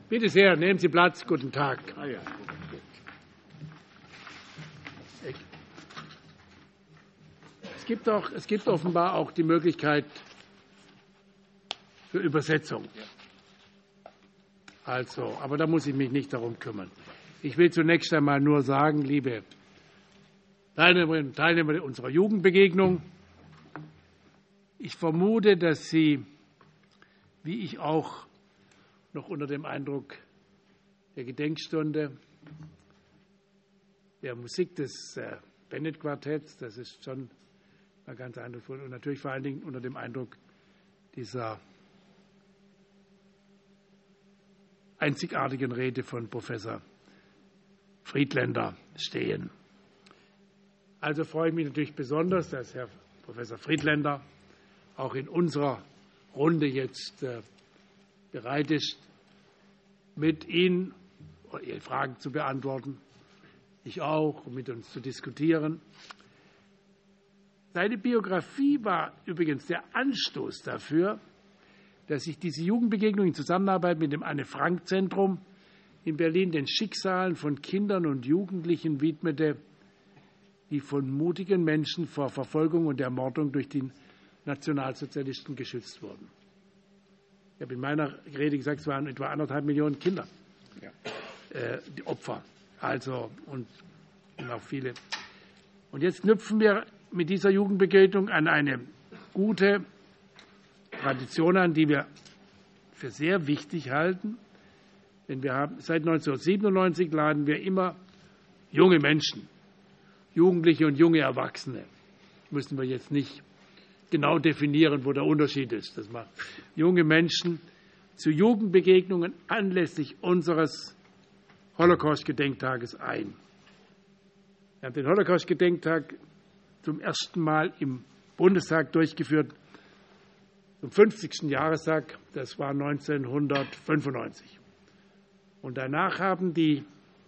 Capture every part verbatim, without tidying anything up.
Bitte sehr, nehmen Sie Platz. Guten Tag. Es gibt, auch, es gibt offenbar auch die Möglichkeit für Übersetzung. Also, aber da muss ich mich nicht darum kümmern. Ich will zunächst einmal nur sagen, liebe Teilnehmerinnen und Teilnehmer unserer Jugendbegegnung, ich vermute, dass Sie, wie ich auch, noch unter dem Eindruck der Gedenkstunde, der Musik des Bennett-Quartetts, das ist schon mal ganz eindrucksvoll, und natürlich vor allen Dingen unter dem Eindruck dieser einzigartigen Rede von Professor Friedländer stehen. Also freue ich mich natürlich besonders, dass Herr Professor Friedländer auch in unserer Runde jetzt bereit ist, mit Ihnen Ihre Fragen zu beantworten, ich auch, um mit uns zu diskutieren. Seine Biografie war übrigens der Anstoß dafür, dass sich diese Jugendbegegnung in Zusammenarbeit mit dem Anne-Frank-Zentrum in Berlin den Schicksalen von Kindern und Jugendlichen widmete, die von mutigen Menschen vor Verfolgung und Ermordung durch die Nationalsozialisten geschützt wurden. Ich habe in meiner Rede gesagt, es waren etwa anderthalb Millionen Kinder, ja. äh, die Opfer, also und, und auch viele. Und jetzt knüpfen wir mit dieser Jugendbegegnung an eine gute Tradition an, die wir für sehr wichtig halten. Denn wir haben seit neunzehnhundertsiebenundneunzig laden wir immer junge Menschen, Jugendliche und junge Erwachsene. Müssen wir jetzt nicht genau definieren, wo der Unterschied ist. Das macht junge Menschen zu Jugendbegegnungen anlässlich unseres Holocaust-Gedenktages ein. Wir haben den Holocaust-Gedenktag zum ersten Mal im Bundestag durchgeführt, zum fünfzigsten Jahrestag, das war neunzehnhundertfünfundneunzig. Und danach haben die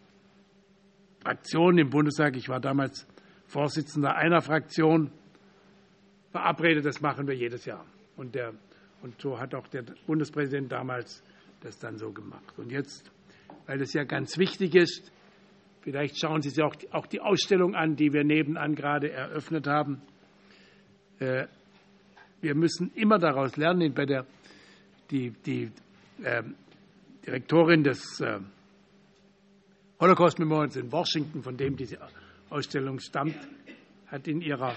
Fraktionen im Bundestag, ich war damals Vorsitzender einer Fraktion, verabredet, das machen wir jedes Jahr. Und, der, und so hat auch der Bundespräsident damals das dann so gemacht. Und jetzt, weil es ja ganz wichtig ist, vielleicht schauen Sie sich auch die, auch die Ausstellung an, die wir nebenan gerade eröffnet haben. Äh, Wir müssen immer daraus lernen. Bei der, die die äh, Direktorin des äh, Holocaust Memorials in Washington, von dem diese Ausstellung stammt, hat in ihrer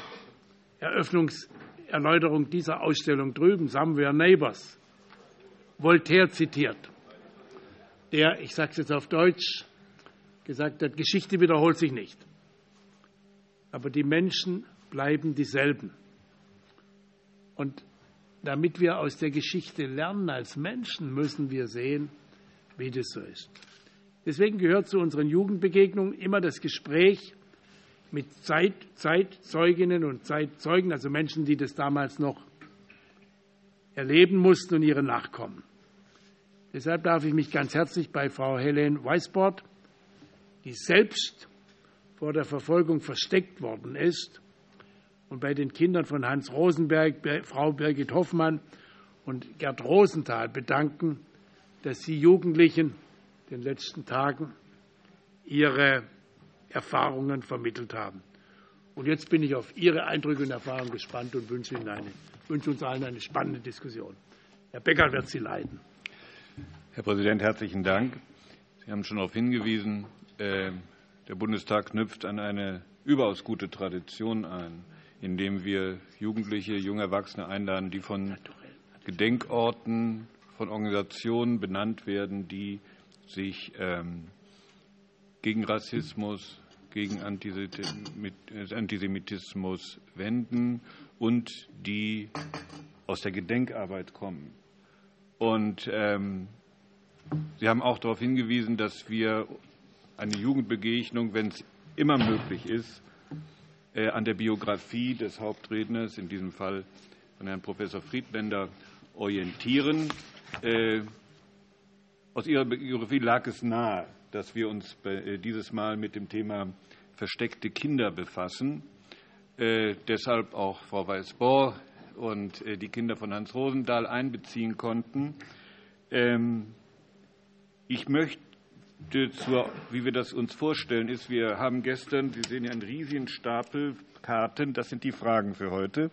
Eröffnungserläuterung dieser Ausstellung drüben, Somewhere Neighbors, Voltaire zitiert, der, ich sage es jetzt auf Deutsch, gesagt hat, Geschichte wiederholt sich nicht, aber die Menschen bleiben dieselben. Und damit wir aus der Geschichte lernen als Menschen, müssen wir sehen, wie das so ist. Deswegen gehört zu unseren Jugendbegegnungen immer das Gespräch mit Zeit, Zeitzeuginnen und Zeitzeugen, also Menschen, die das damals noch erleben mussten und ihre Nachkommen. Deshalb darf ich mich ganz herzlich bei Frau Helene Weisbord, die selbst vor der Verfolgung versteckt worden ist, und bei den Kindern von Hans Rosenberg, Frau Birgit Hoffmann und Gerd Rosenthal bedanken, dass Sie Jugendlichen in den letzten Tagen ihre Erfahrungen vermittelt haben. Und jetzt bin ich auf Ihre Eindrücke und Erfahrungen gespannt und wünsche Ihnen eine, wünsche uns allen eine spannende Diskussion. Herr Becker wird sie leiten. Herr Präsident, herzlichen Dank. Sie haben schon darauf hingewiesen, der Bundestag knüpft an eine überaus gute Tradition ein, indem wir Jugendliche, junge Erwachsene einladen, die von Gedenkorten, von Organisationen benannt werden, die sich ähm, gegen Rassismus, gegen Antisemitismus wenden und die aus der Gedenkarbeit kommen. Und ähm, Sie haben auch darauf hingewiesen, dass wir eine Jugendbegegnung, wenn es immer möglich ist, äh, an der Biografie des Hauptredners, in diesem Fall von Herrn Professor Friedländer, orientieren. Äh, aus Ihrer Biografie lag es nahe, dass wir uns äh, dieses Mal mit dem Thema versteckte Kinder befassen. Äh, deshalb auch Frau Weisbord und äh, die Kinder von Hans Rosenthal einbeziehen konnten. Ähm, Ich möchte, zur, wie wir das uns vorstellen, ist, wir haben gestern, Sie sehen ja einen riesigen Stapel Karten, das sind die Fragen für heute.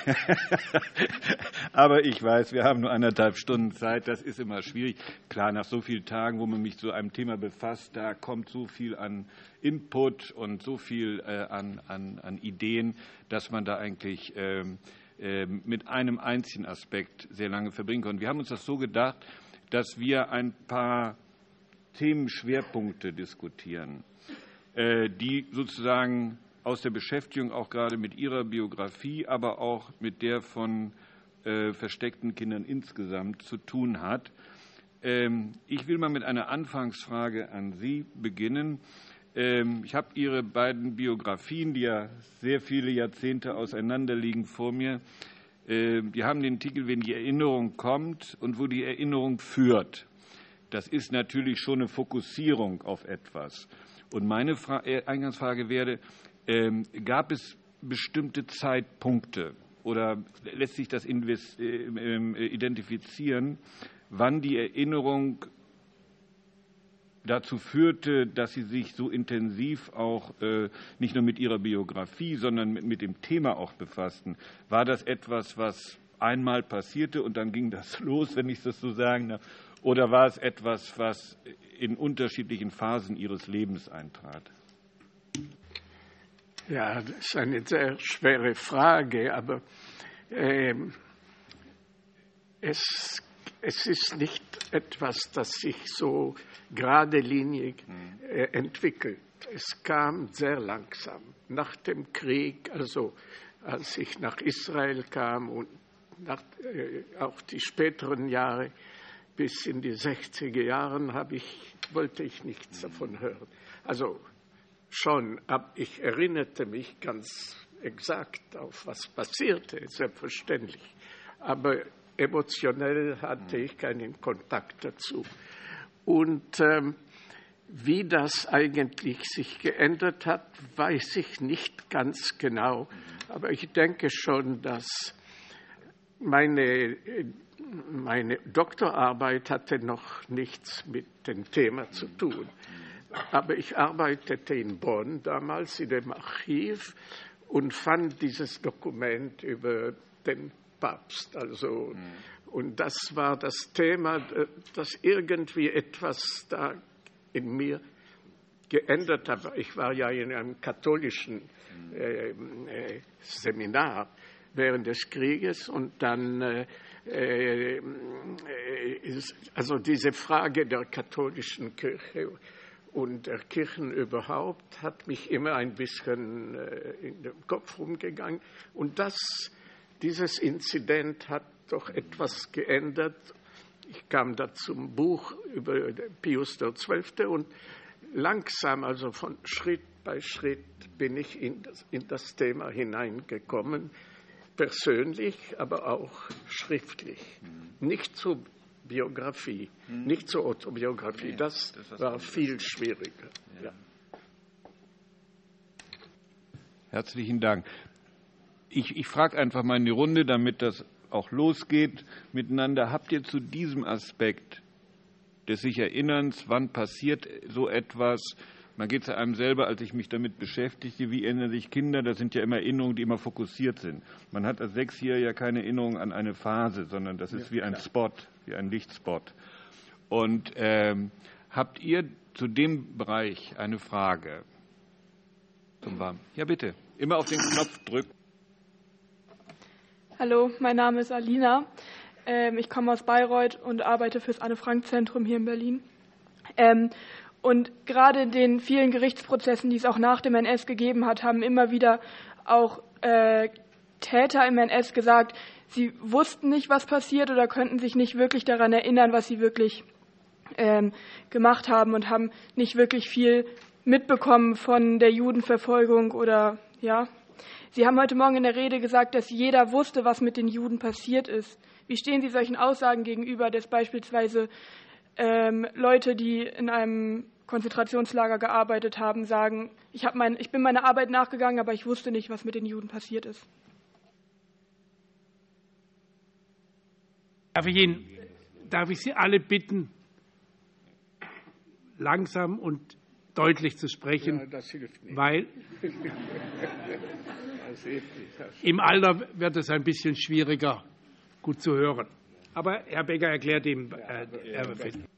Aber ich weiß, wir haben nur anderthalb Stunden Zeit, das ist immer schwierig. Klar, nach so vielen Tagen, wo man mich zu einem Thema befasst, da kommt so viel an Input und so viel äh, an, an, an Ideen, dass man da eigentlich ähm, äh, mit einem einzigen Aspekt sehr lange verbringen kann. Wir haben uns das so gedacht, dass wir ein paar Themenschwerpunkte diskutieren, äh, die sozusagen aus der Beschäftigung auch gerade mit Ihrer Biografie, aber auch mit der von äh, versteckten Kindern insgesamt zu tun hat. Ähm, ich will mal mit einer Anfangsfrage an Sie beginnen. Ähm, ich habe Ihre beiden Biografien, die ja sehr viele Jahrzehnte auseinanderliegen, vor mir. Äh, die haben den Titel "Wenn die Erinnerung kommt" und "Wo die Erinnerung führt". Das ist natürlich schon eine Fokussierung auf etwas. Und meine Fra- Eingangsfrage wäre, Ähm, gab es bestimmte Zeitpunkte oder lässt sich das invest- äh, identifizieren, wann die Erinnerung dazu führte, dass Sie sich so intensiv auch äh, nicht nur mit Ihrer Biografie, sondern mit, mit dem Thema auch befassten? War das etwas, was einmal passierte und dann ging das los, wenn ich das so sagen darf? Oder war es etwas, was in unterschiedlichen Phasen Ihres Lebens eintrat? Ja, das ist eine sehr schwere Frage, aber ähm, es, es ist nicht etwas, das sich so geradelinig äh, entwickelt. Es kam sehr langsam. Nach dem Krieg, also als ich nach Israel kam und nach, äh, auch die späteren Jahre, bis in die sechziger Jahre, habe ich, wollte ich nichts davon hören. Also schon, aber ich erinnerte mich ganz exakt auf, was passierte, selbstverständlich. Aber emotionell hatte ich keinen Kontakt dazu. Und ähm, wie das eigentlich sich geändert hat, weiß ich nicht ganz genau. Aber ich denke schon, dass meine, meine Doktorarbeit hatte noch nichts mit dem Thema zu tun. Aber ich arbeitete in Bonn damals in dem Archiv und fand dieses Dokument über den Papst. Also, mhm. Und das war das Thema, dass irgendwie etwas da in mir geändert hat. Ich war ja in einem katholischen äh, äh, Seminar während des Krieges und dann äh, äh, ist, also diese Frage der katholischen Kirche und der Kirchen überhaupt hat mich immer ein bisschen in den Kopf rumgegangen. Und das, dieses Inzident hat doch etwas geändert. Ich kam da zum Buch über Pius der Zwölfte und langsam, also von Schritt bei Schritt, bin ich in das, in das Thema hineingekommen. Persönlich, aber auch schriftlich. Mhm. Nicht zu Biografie, hm. nicht zur Autobiografie. Nee, das, das war viel schwieriger. Ja. Herzlichen Dank. Ich, ich frage einfach mal in die Runde, damit das auch losgeht miteinander. Habt ihr zu diesem Aspekt des sich Erinnerns, wann passiert so etwas? Man geht zu einem selber, als ich mich damit beschäftigte, wie erinnern sich Kinder? Das sind ja immer Erinnerungen, die immer fokussiert sind. Man hat als Sechsjähriger keine Erinnerung an eine Phase, sondern das ist ja, wie ein Spot, wie ein Lichtspot. Und ähm, habt ihr zu dem Bereich eine Frage? Zum Warm. Ja, bitte. Immer auf den Knopf drücken. Hallo, mein Name ist Alina. Ähm, ich komme aus Bayreuth und arbeite fürs Anne-Frank-Zentrum hier in Berlin. Ähm, Und gerade in den vielen Gerichtsprozessen, die es auch nach dem N S gegeben hat, haben immer wieder auch äh, Täter im N S gesagt, sie wussten nicht, was passiert oder könnten sich nicht wirklich daran erinnern, was sie wirklich ähm, gemacht haben und haben nicht wirklich viel mitbekommen von der Judenverfolgung oder ja. Sie haben heute Morgen in der Rede gesagt, dass jeder wusste, was mit den Juden passiert ist. Wie stehen Sie solchen Aussagen gegenüber, dass beispielsweise ähm, Leute, die in einem Konzentrationslager gearbeitet haben, sagen, ich, hab mein, ich bin meiner Arbeit nachgegangen, aber ich wusste nicht, was mit den Juden passiert ist. Darf ich, Ihnen, darf ich Sie alle bitten, langsam und deutlich zu sprechen, ja, das hilft nicht. Weil das hilft nicht. Das im Alter wird es ein bisschen schwieriger, gut zu hören. Aber Herr Becker erklärt ihm. Äh, Herr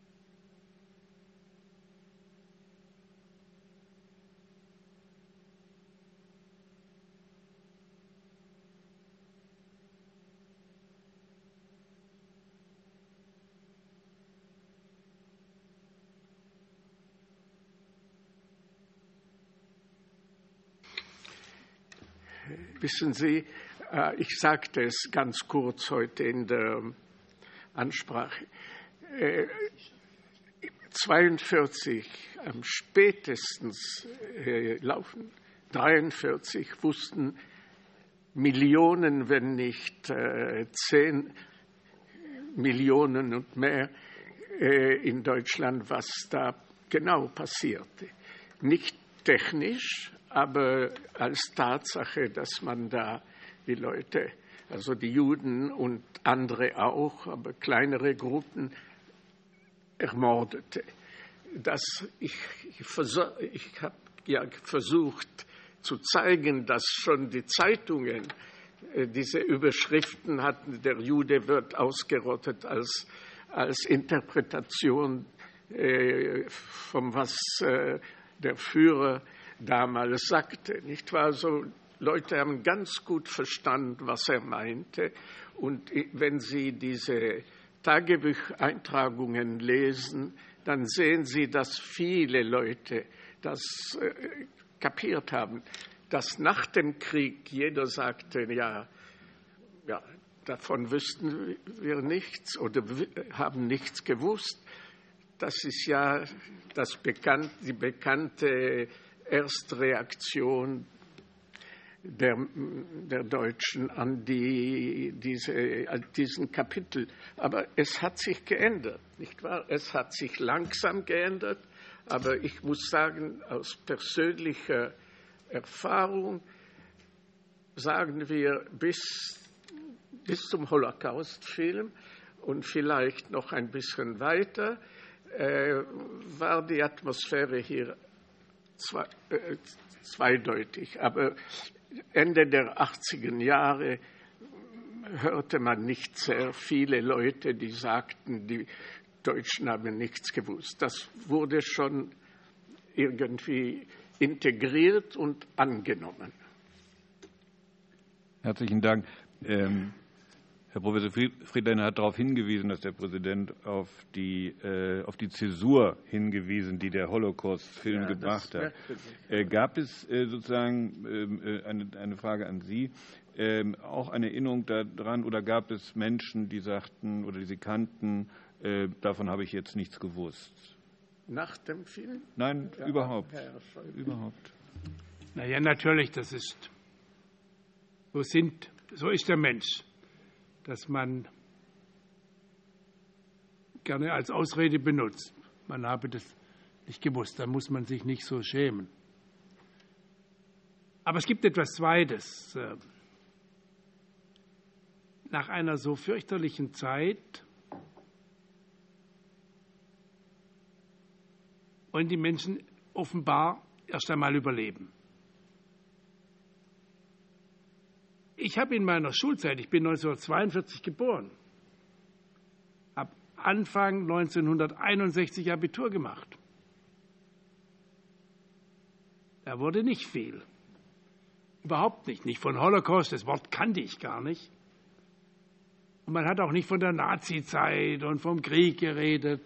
Wissen Sie, ich sagte es ganz kurz heute in der Ansprache. zweiundvierzig am spätestens laufen, dreiundvierzig wussten Millionen, wenn nicht zehn Millionen und mehr in Deutschland, was da genau passierte. Nicht technisch, aber als Tatsache, dass man da die Leute, also die Juden und andere auch, aber kleinere Gruppen ermordete. Das, ich ich, ich habe ja versucht zu zeigen, dass schon die Zeitungen äh, diese Überschriften hatten, der Jude wird ausgerottet als, als Interpretation äh, von was äh, der Führer damals sagte, nicht wahr? So, Leute haben ganz gut verstanden, was er meinte. Und wenn Sie diese Tagebucheintragungen lesen, dann sehen Sie, dass viele Leute das äh, kapiert haben, dass nach dem Krieg jeder sagte, ja, ja, davon wüssten wir nichts oder haben nichts gewusst. Das ist ja das bekannt, die bekannte Erstreaktion der, der Deutschen an die, diese, an diesen Kapitel. Aber es hat sich geändert, nicht wahr? Es hat sich langsam geändert, aber ich muss sagen, aus persönlicher Erfahrung sagen wir bis, bis zum Holocaust-Film und vielleicht noch ein bisschen weiter, äh, war die Atmosphäre hier Zwei, äh, zweideutig. Aber Ende der achtziger Jahre hörte man nicht sehr viele Leute, die sagten, die Deutschen haben nichts gewusst. Das wurde schon irgendwie integriert und angenommen. Herzlichen Dank. Ähm Herr Professor Friedlein hat darauf hingewiesen, dass der Präsident auf die, äh, auf die Zäsur hingewiesen, die der Holocaust-Film ja, gebracht hat. Äh, gab es äh, sozusagen äh, eine, eine Frage an Sie, äh, auch eine Erinnerung daran, oder gab es Menschen, die sagten oder die Sie kannten, äh, davon habe ich jetzt nichts gewusst? Nach dem Film? Nein, ja, überhaupt. überhaupt. Naja, natürlich, das ist, so, sind, so ist der Mensch, dass man gerne als Ausrede benutzt. Man habe das nicht gewusst, da muss man sich nicht so schämen. Aber es gibt etwas Zweites. Nach einer so fürchterlichen Zeit wollen die Menschen offenbar erst einmal überleben. Ich habe in meiner Schulzeit, ich bin neunzehnhundertzweiundvierzig geboren, habe Anfang neunzehnhunderteinundsechzig Abitur gemacht. Da wurde nicht viel. Überhaupt nicht. Nicht von Holocaust, das Wort kannte ich gar nicht. Und man hat auch nicht von der Nazizeit und vom Krieg geredet.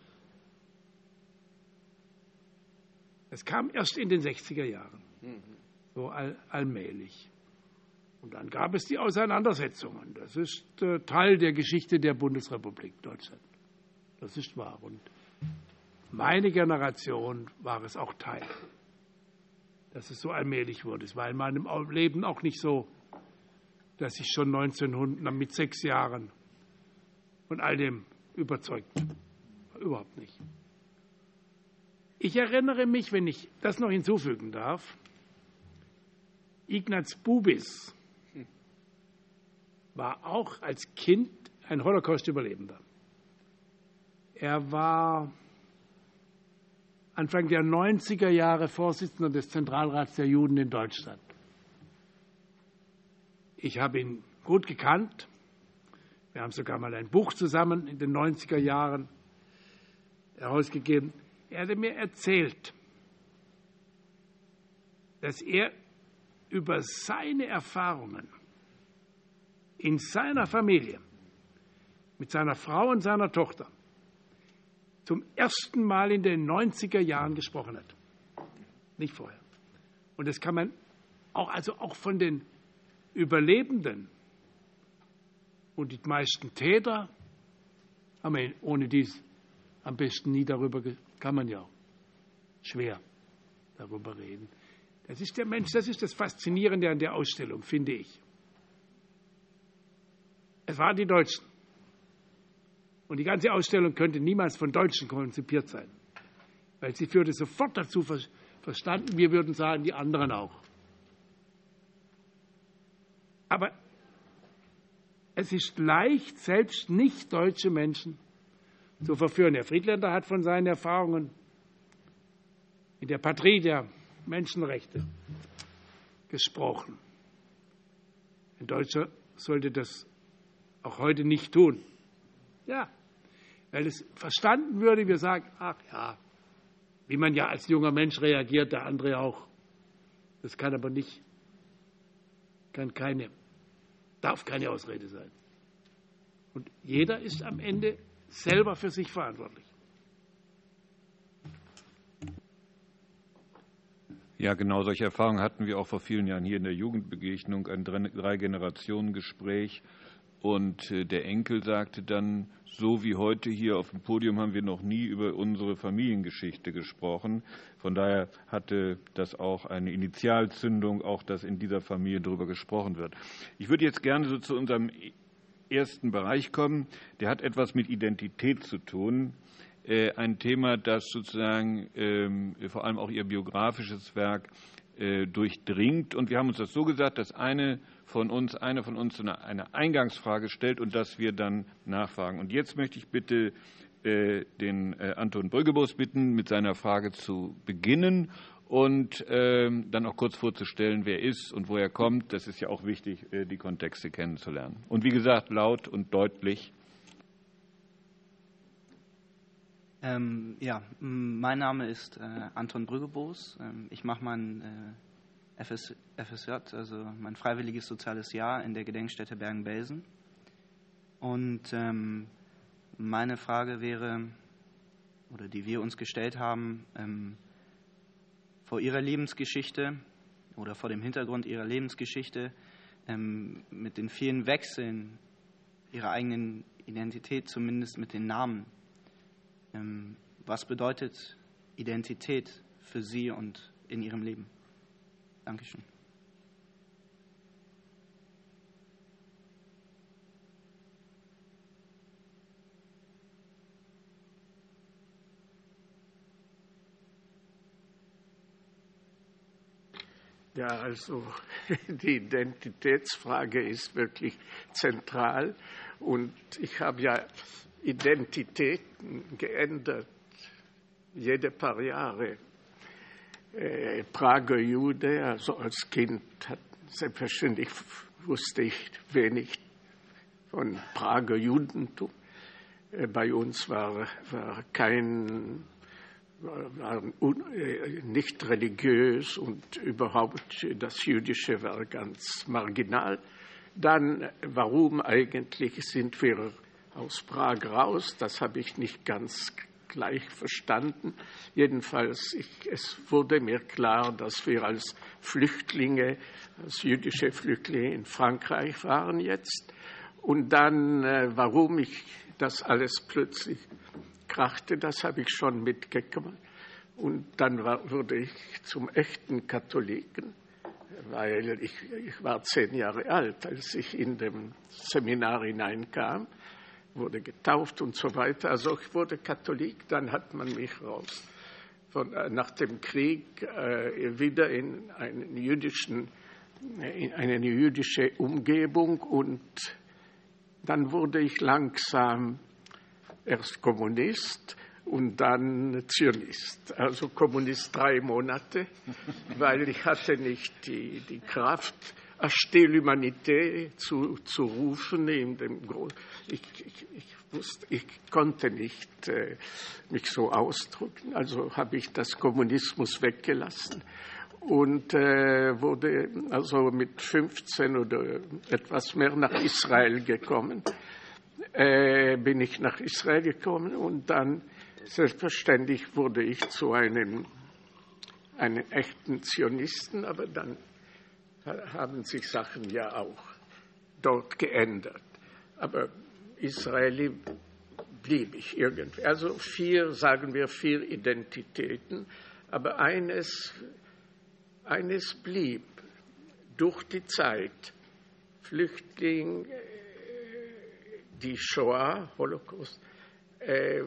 Es kam erst in den sechziger Jahren, so all, allmählich. Und dann gab es die Auseinandersetzungen. Das ist äh, Teil der Geschichte der Bundesrepublik Deutschland. Das ist wahr. Und meine Generation war es auch Teil, dass es so allmählich wurde. Es war in meinem Leben auch nicht so, dass ich schon neunzehnhundert mit sechs Jahren von all dem überzeugt war. Überhaupt nicht. Ich erinnere mich, wenn ich das noch hinzufügen darf, Ignaz Bubis war auch als Kind ein Holocaust-Überlebender. Er war Anfang der neunziger Jahre Vorsitzender des Zentralrats der Juden in Deutschland. Ich habe ihn gut gekannt. Wir haben sogar mal ein Buch zusammen in den neunziger Jahren herausgegeben. Er hatte mir erzählt, dass er über seine Erfahrungen in seiner Familie mit seiner Frau und seiner Tochter zum ersten Mal in den neunziger Jahren gesprochen hat. Nicht vorher. Und das kann man auch, also auch von den Überlebenden und die meisten Täter haben wir ohne dies am besten nie darüber, kann man ja auch schwer darüber reden. Das ist der Mensch, das ist das Faszinierende an der Ausstellung, finde ich. Es waren die Deutschen. Und die ganze Ausstellung könnte niemals von Deutschen konzipiert sein, weil sie würde sofort dazu verstanden, wir würden sagen, die anderen auch. Aber es ist leicht, selbst nicht deutsche Menschen zu verführen. Herr Friedländer hat von seinen Erfahrungen in der Patrie der Menschenrechte gesprochen. Ein Deutscher sollte das auch heute nicht tun. Ja, weil es verstanden würde, wir sagen, ach ja, wie man ja als junger Mensch reagiert, der andere auch. Das kann aber nicht, kann keine, darf keine Ausrede sein. Und jeder ist am Ende selber für sich verantwortlich. Ja, genau solche Erfahrungen hatten wir auch vor vielen Jahren hier in der Jugendbegegnung, ein Drei-Generationen-Gespräch. Und der Enkel sagte dann, so wie heute hier auf dem Podium haben wir noch nie über unsere Familiengeschichte gesprochen. Von daher hatte das auch eine Initialzündung, auch dass in dieser Familie darüber gesprochen wird. Ich würde jetzt gerne so zu unserem ersten Bereich kommen. Der hat etwas mit Identität zu tun. Ein Thema, das sozusagen vor allem auch Ihr biografisches Werk durchdringt. Und wir haben uns das so gesagt, dass eine von uns, eine von uns eine, eine Eingangsfrage stellt und dass wir dann nachfragen. Und jetzt möchte ich bitte äh, den äh, Anton Brüggebus bitten, mit seiner Frage zu beginnen und äh, dann auch kurz vorzustellen, wer ist und woher kommt. Das ist ja auch wichtig, äh, die Kontexte kennenzulernen. Und wie gesagt, laut und deutlich. Ähm, ja, mein Name ist äh, Anton Brüggebus. Ähm, ich mache mein äh, F S J, also mein freiwilliges soziales Jahr in der Gedenkstätte Bergen-Belsen. Und ähm, meine Frage wäre, oder die wir uns gestellt haben, ähm, vor Ihrer Lebensgeschichte oder vor dem Hintergrund Ihrer Lebensgeschichte, ähm, mit den vielen Wechseln Ihrer eigenen Identität, zumindest mit den Namen, ähm, was bedeutet Identität für Sie und in Ihrem Leben? Dankeschön. Ja, also die Identitätsfrage ist wirklich zentral und ich habe ja Identitäten geändert, jede paar Jahre. Äh, Prager Jude, also als Kind, hat, selbstverständlich wusste ich wenig von Prager Judentum. Äh, bei uns war, war kein, war un, äh, nicht religiös und überhaupt das Jüdische war ganz marginal. Dann, warum eigentlich sind wir aus Prag raus? Das habe ich nicht ganz gleich verstanden. Jedenfalls, ich, es wurde mir klar, dass wir als Flüchtlinge, als jüdische Flüchtlinge in Frankreich waren jetzt. Und dann, äh, warum ich das alles plötzlich krachte, das habe ich schon mitgekommen. Und dann war, wurde ich zum echten Katholiken, weil ich, ich war zehn Jahre alt, als ich in dem Seminar hineinkam, wurde getauft und so weiter. Also ich wurde Katholik, dann hat man mich raus. Von, äh, nach dem Krieg äh, wieder in, einen jüdischen, in eine jüdische Umgebung und dann wurde ich langsam erst Kommunist und dann Zionist. Also Kommunist drei Monate, weil ich hatte nicht die, die Kraft, Acheter l'humanité zu, zu rufen. In dem Gro- ich, ich, ich, wusste, ich konnte nicht äh, mich so ausdrücken, also habe ich das Kommunismus weggelassen und äh, wurde also mit fünfzehn oder etwas mehr nach Israel gekommen. Äh, bin ich nach Israel gekommen und dann selbstverständlich wurde ich zu einem, einem echten Zionisten, aber dann haben sich Sachen ja auch dort geändert. Aber Israeli blieb ich irgendwie. Also vier, sagen wir, vier Identitäten, aber eines, eines blieb durch die Zeit. Flüchtling, die Shoah, Holocaust, äh,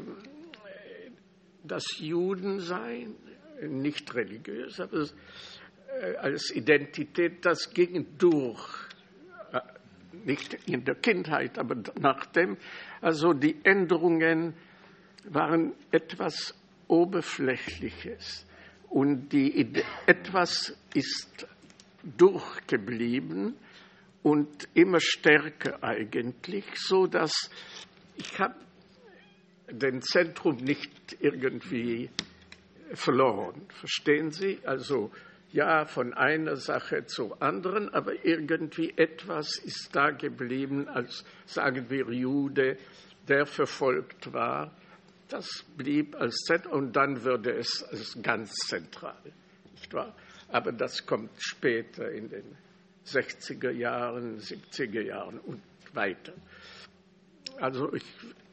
das Judensein, nicht religiös, aber äh, als Identität, das ging durch, äh, nicht in der Kindheit, aber nachdem. Also die Änderungen waren etwas Oberflächliches und die Ide- etwas ist durchgeblieben und immer stärker eigentlich, so dass ich habe den Zentrum nicht irgendwie verloren. Verstehen Sie? Also ja, von einer Sache zur anderen, aber irgendwie etwas ist da geblieben, als sagen wir Jude, der verfolgt war. Das blieb als Zentrum und dann würde es als ganz zentral, nicht wahr? Aber das kommt später in den sechziger Jahren, siebziger Jahren und weiter. Also ich,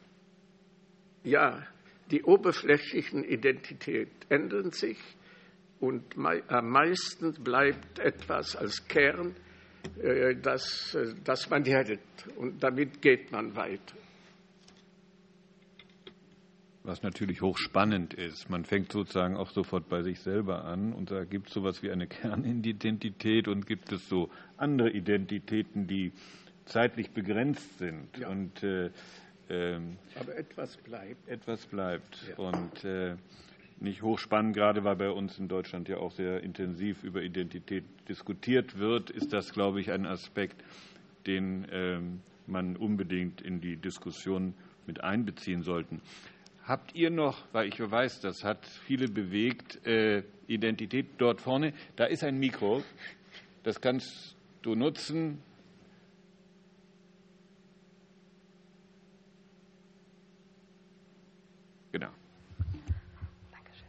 ja, die oberflächlichen Identitäten ändern sich und mei- am meisten bleibt etwas als Kern, äh, das, äh, das man hält und damit geht man weiter. Was natürlich hochspannend ist. Man fängt sozusagen auch sofort bei sich selber an und da gibt es sowas wie eine Kernidentität und gibt es so andere Identitäten, die zeitlich begrenzt sind. Ja. Und, äh, ähm, Aber etwas bleibt. Etwas bleibt. Ja. Und äh, nicht hochspannend, gerade weil bei uns in Deutschland ja auch sehr intensiv über Identität diskutiert wird, ist das, glaube ich, ein Aspekt, den ähm, man unbedingt in die Diskussion mit einbeziehen sollte. Habt ihr noch, weil ich weiß, das hat viele bewegt, äh, Identität dort vorne? Da ist ein Mikro, das kannst du nutzen. Genau. Dankeschön.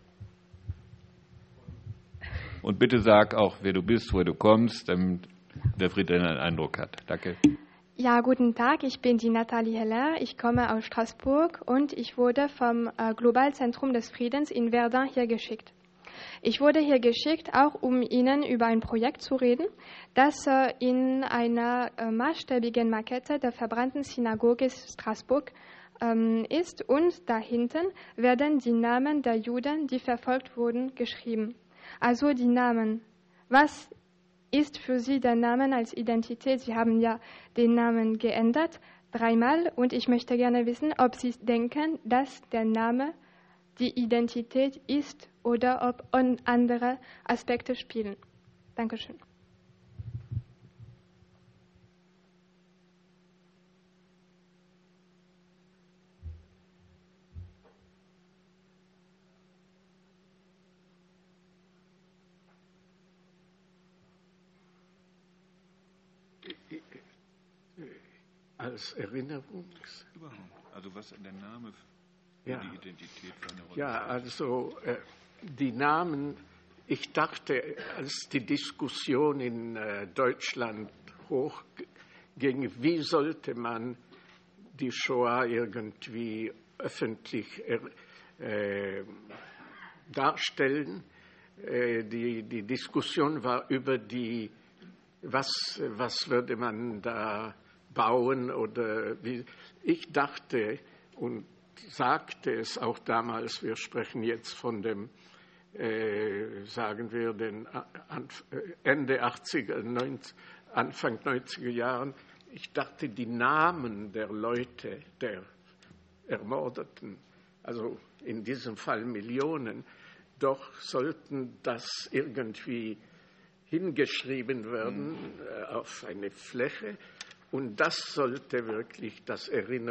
Und bitte sag auch, wer du bist, woher du kommst, damit der Friedrich einen Eindruck hat. Danke. Ja, guten Tag, ich bin die Nathalie Heller, ich komme aus Straßburg und ich wurde vom äh, Globalzentrum des Friedens in Verdun hier geschickt. Ich wurde hier geschickt, auch um Ihnen über ein Projekt zu reden, das äh, in einer äh, maßstäbigen Makete der verbrannten Synagoge Straßburg ähm, ist und da hinten werden die Namen der Juden, die verfolgt wurden, geschrieben. Also die Namen. Was ist für Sie der Name als Identität? Sie haben ja den Namen geändert, dreimal. Und ich möchte gerne wissen, ob Sie denken, dass der Name die Identität ist oder ob andere Aspekte spielen. Dankeschön. Als Erinnerung. Also was der Name für Ja. die Identität für eine Rolle Ja, spielt. also äh, die Namen, ich dachte, als die Diskussion in äh, Deutschland hochging, wie sollte man die Shoah irgendwie öffentlich äh, darstellen, äh, die, die Diskussion war über die, was, was würde man da bauen oder wie. Ich dachte und sagte es auch damals, wir sprechen jetzt von dem, äh, sagen wir, den Ende achtziger, neunziger, Anfang neunziger Jahren, ich dachte, die Namen der Leute, der Ermordeten, also in diesem Fall Millionen, doch sollten das irgendwie hingeschrieben werden äh, auf eine Fläche. Und das sollte wirklich das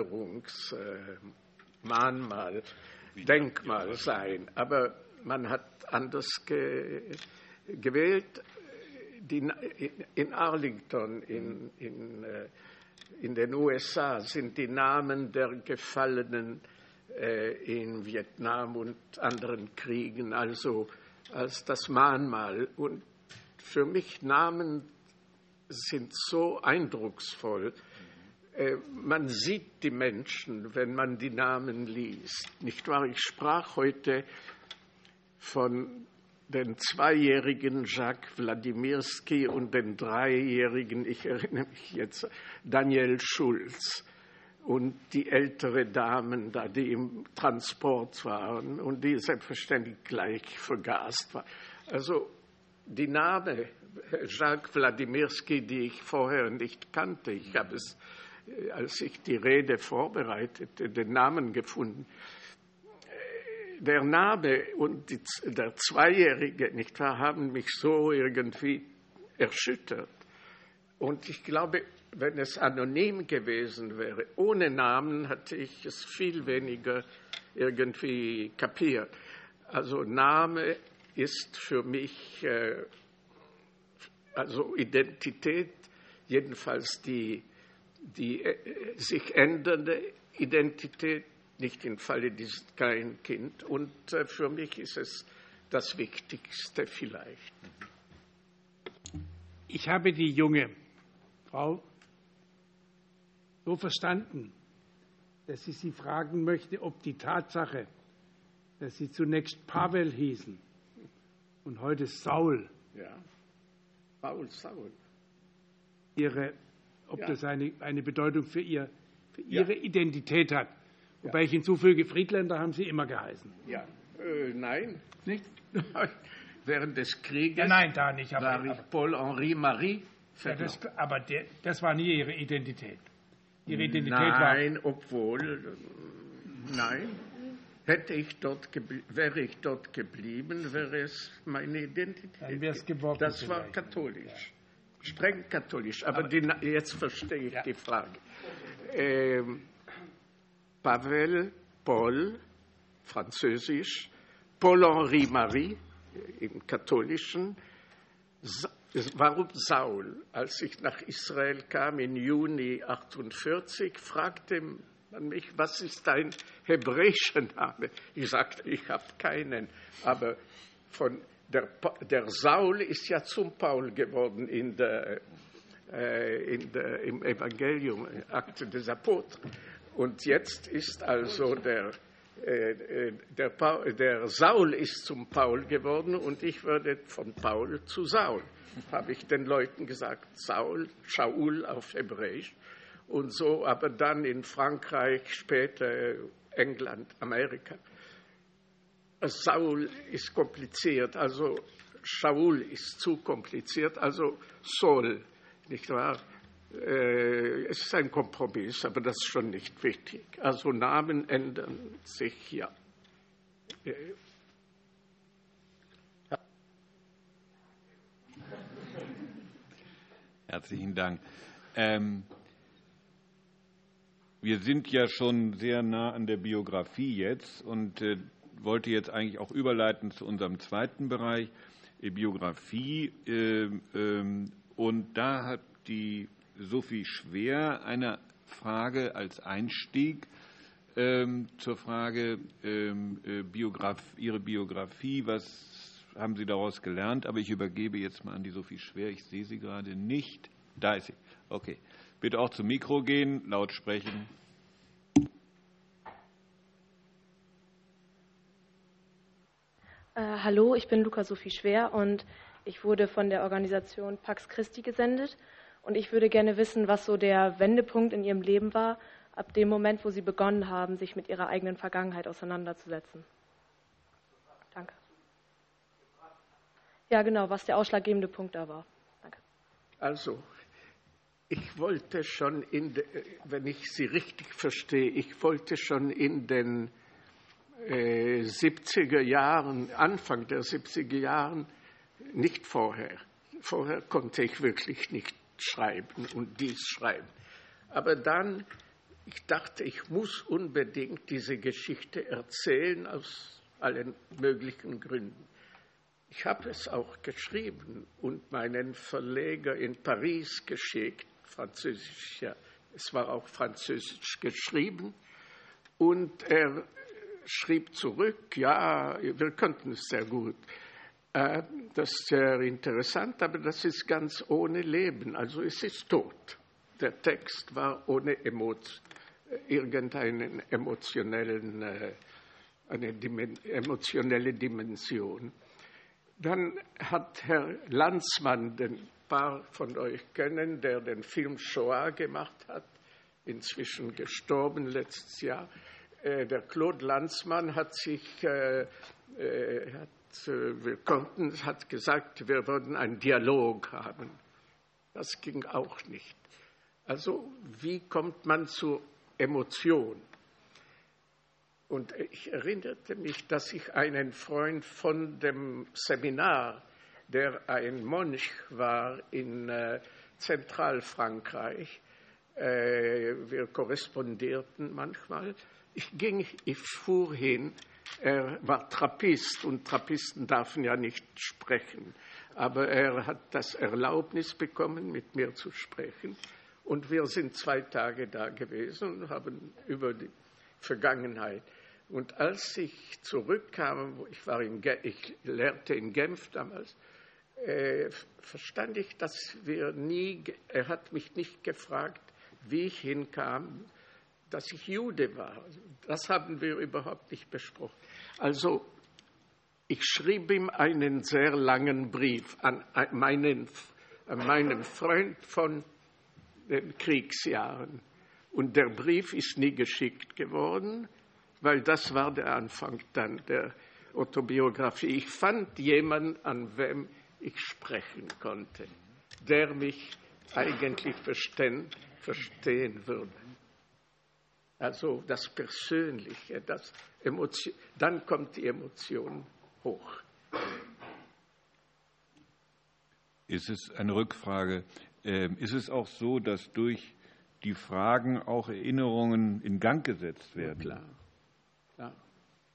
Erinnerungsmahnmal, äh, Denkmal sein. Aber man hat anders ge gewählt. Die, in Arlington, in, in, äh, in den U S A, sind die Namen der Gefallenen äh, in Vietnam und anderen Kriegen, also als das Mahnmal. Und für mich Namen sind so eindrucksvoll. Äh, man sieht die Menschen, wenn man die Namen liest. Nicht wahr? Ich sprach heute von den zweijährigen Jacques Wladimirski und den dreijährigen, ich erinnere mich jetzt, Daniel Schulz und die ältere Damen, da die im Transport waren und die selbstverständlich gleich vergast war. Also die Name Jacques Wladimirski, die ich vorher nicht kannte, ich habe es, als ich die Rede vorbereitete, den Namen gefunden. Der Name und die, der Zweijährige, nicht wahr, haben mich so irgendwie erschüttert. Und ich glaube, wenn es anonym gewesen wäre, ohne Namen, hatte ich es viel weniger irgendwie kapiert. Also Name ist für mich, äh, also Identität, jedenfalls die, die äh, sich ändernde Identität, nicht im Falle dieses kleinen Kind. Und äh, für mich ist es das Wichtigste vielleicht. Ich habe die junge Frau so verstanden, dass sie Sie fragen möchte, ob die Tatsache, dass Sie zunächst Pavel hießen und heute Saul, ja, Paul Saul, ihre, ob ja. das eine, eine Bedeutung für, ihr, für ja. Ihre Identität hat. Wobei ich hinzufüge, Friedländer haben Sie immer geheißen. Ja, äh, nein, nicht. Während des Krieges ja, nein, da nicht, aber, war ich Paul-Henri Marie. Ja, das, aber der, das war nie Ihre Identität. Ihre Identität nein, war... obwohl, nein, hätte ich dort wäre ich dort geblieben, wäre es meine Identität. Dann wäre es geworden. Das war katholisch, ja. Streng katholisch. Aber, aber die, jetzt verstehe ich ja. die Frage. Ähm, Pavel, Paul, französisch, Paul-Henri Marie im Katholischen. Warum Saul? Als ich nach Israel kam im Juni achtundvierzig, fragte man mich, was ist dein hebräischer Name? Ich sagte, ich habe keinen. Aber von der, der Saul ist ja zum Paul geworden in der, äh, in der, im Evangelium, Akte des Apotres. Und jetzt ist also der, äh, der, Paul, der Saul ist zum Paul geworden und ich werde von Paul zu Saul. Habe ich den Leuten gesagt, Saul, Shaul auf Hebräisch. Und so, aber dann in Frankreich, später England, Amerika. Saul ist kompliziert, also Shaul ist zu kompliziert, also Saul, nicht wahr? Es ist ein Kompromiss, aber das ist schon nicht wichtig. Also Namen ändern sich, ja. Herzlichen Dank. Ähm, wir sind ja schon sehr nah an der Biografie jetzt und äh, wollte jetzt eigentlich auch überleiten zu unserem zweiten Bereich, äh, Biografie. Äh, äh, und da hat die Sophie Schwer eine Frage als Einstieg ähm, zur Frage ähm, äh, Biograf, Ihre Biografie. Was haben Sie daraus gelernt? Aber ich übergebe jetzt mal an die Sophie Schwer. Ich sehe sie gerade nicht. Da ist sie. Okay. Bitte auch zum Mikro gehen, laut sprechen. Äh, hallo, ich bin Luca Sophie Schwer und ich wurde von der Organisation Pax Christi gesendet. Und ich würde gerne wissen, was so der Wendepunkt in Ihrem Leben war, ab dem Moment, wo Sie begonnen haben, sich mit Ihrer eigenen Vergangenheit auseinanderzusetzen. Danke. Ja, genau, was der ausschlaggebende Punkt da war. Danke. Also, ich wollte schon, in de, wenn ich Sie richtig verstehe, ich wollte schon in den äh, siebziger Jahren, Anfang der siebziger Jahren, nicht vorher. Vorher konnte ich wirklich nicht schreiben und dies schreiben. Aber dann, ich dachte, ich muss unbedingt diese Geschichte erzählen aus allen möglichen Gründen. Ich habe es auch geschrieben und meinen Verleger in Paris geschickt, französisch, ja, es war auch französisch geschrieben. Und er schrieb zurück, ja, wir könnten es sehr gut. Das ist sehr interessant, aber das ist ganz ohne Leben, also es ist tot. Der Text war ohne Emot- irgendeinen emotionellen, eine Dimen- emotionelle Dimension. Dann hat Herr Landsmann, den ein paar von euch kennen, der den Film Shoah gemacht hat, inzwischen gestorben letztes Jahr, der Claude Landsmann hat sich, äh, hat, wir konnten, hat gesagt, wir würden einen Dialog haben. Das ging auch nicht. Also wie kommt man zur Emotion? Und ich erinnerte mich, dass ich einen Freund von dem Seminar, der ein Mönch war in äh, Zentralfrankreich, äh, wir korrespondierten manchmal. Ich ging, ich fuhr hin, er war Trappist und Trappisten dürfen ja nicht sprechen, aber er hat das Erlaubnis bekommen, mit mir zu sprechen. Und wir sind zwei Tage da gewesen und haben über die Vergangenheit. Und als ich zurückkam, ich, war in, ich lehrte in Genf damals, äh, verstand ich, dass wir nie, er hat mich nicht gefragt, wie ich hinkam, dass ich Jude war. Das haben wir überhaupt nicht besprochen. Also ich schrieb ihm einen sehr langen Brief an meinen, an meinen Freund von den Kriegsjahren. Und der Brief ist nie geschickt geworden, weil das war der Anfang dann der Autobiografie. Ich fand jemanden, an wem ich sprechen konnte, der mich eigentlich verstehen, verstehen würde. Also das Persönliche, das Emotion, dann kommt die Emotion hoch. Ist es eine Rückfrage? Ist es auch so, dass durch die Fragen auch Erinnerungen in Gang gesetzt werden? Ja, klar. klar.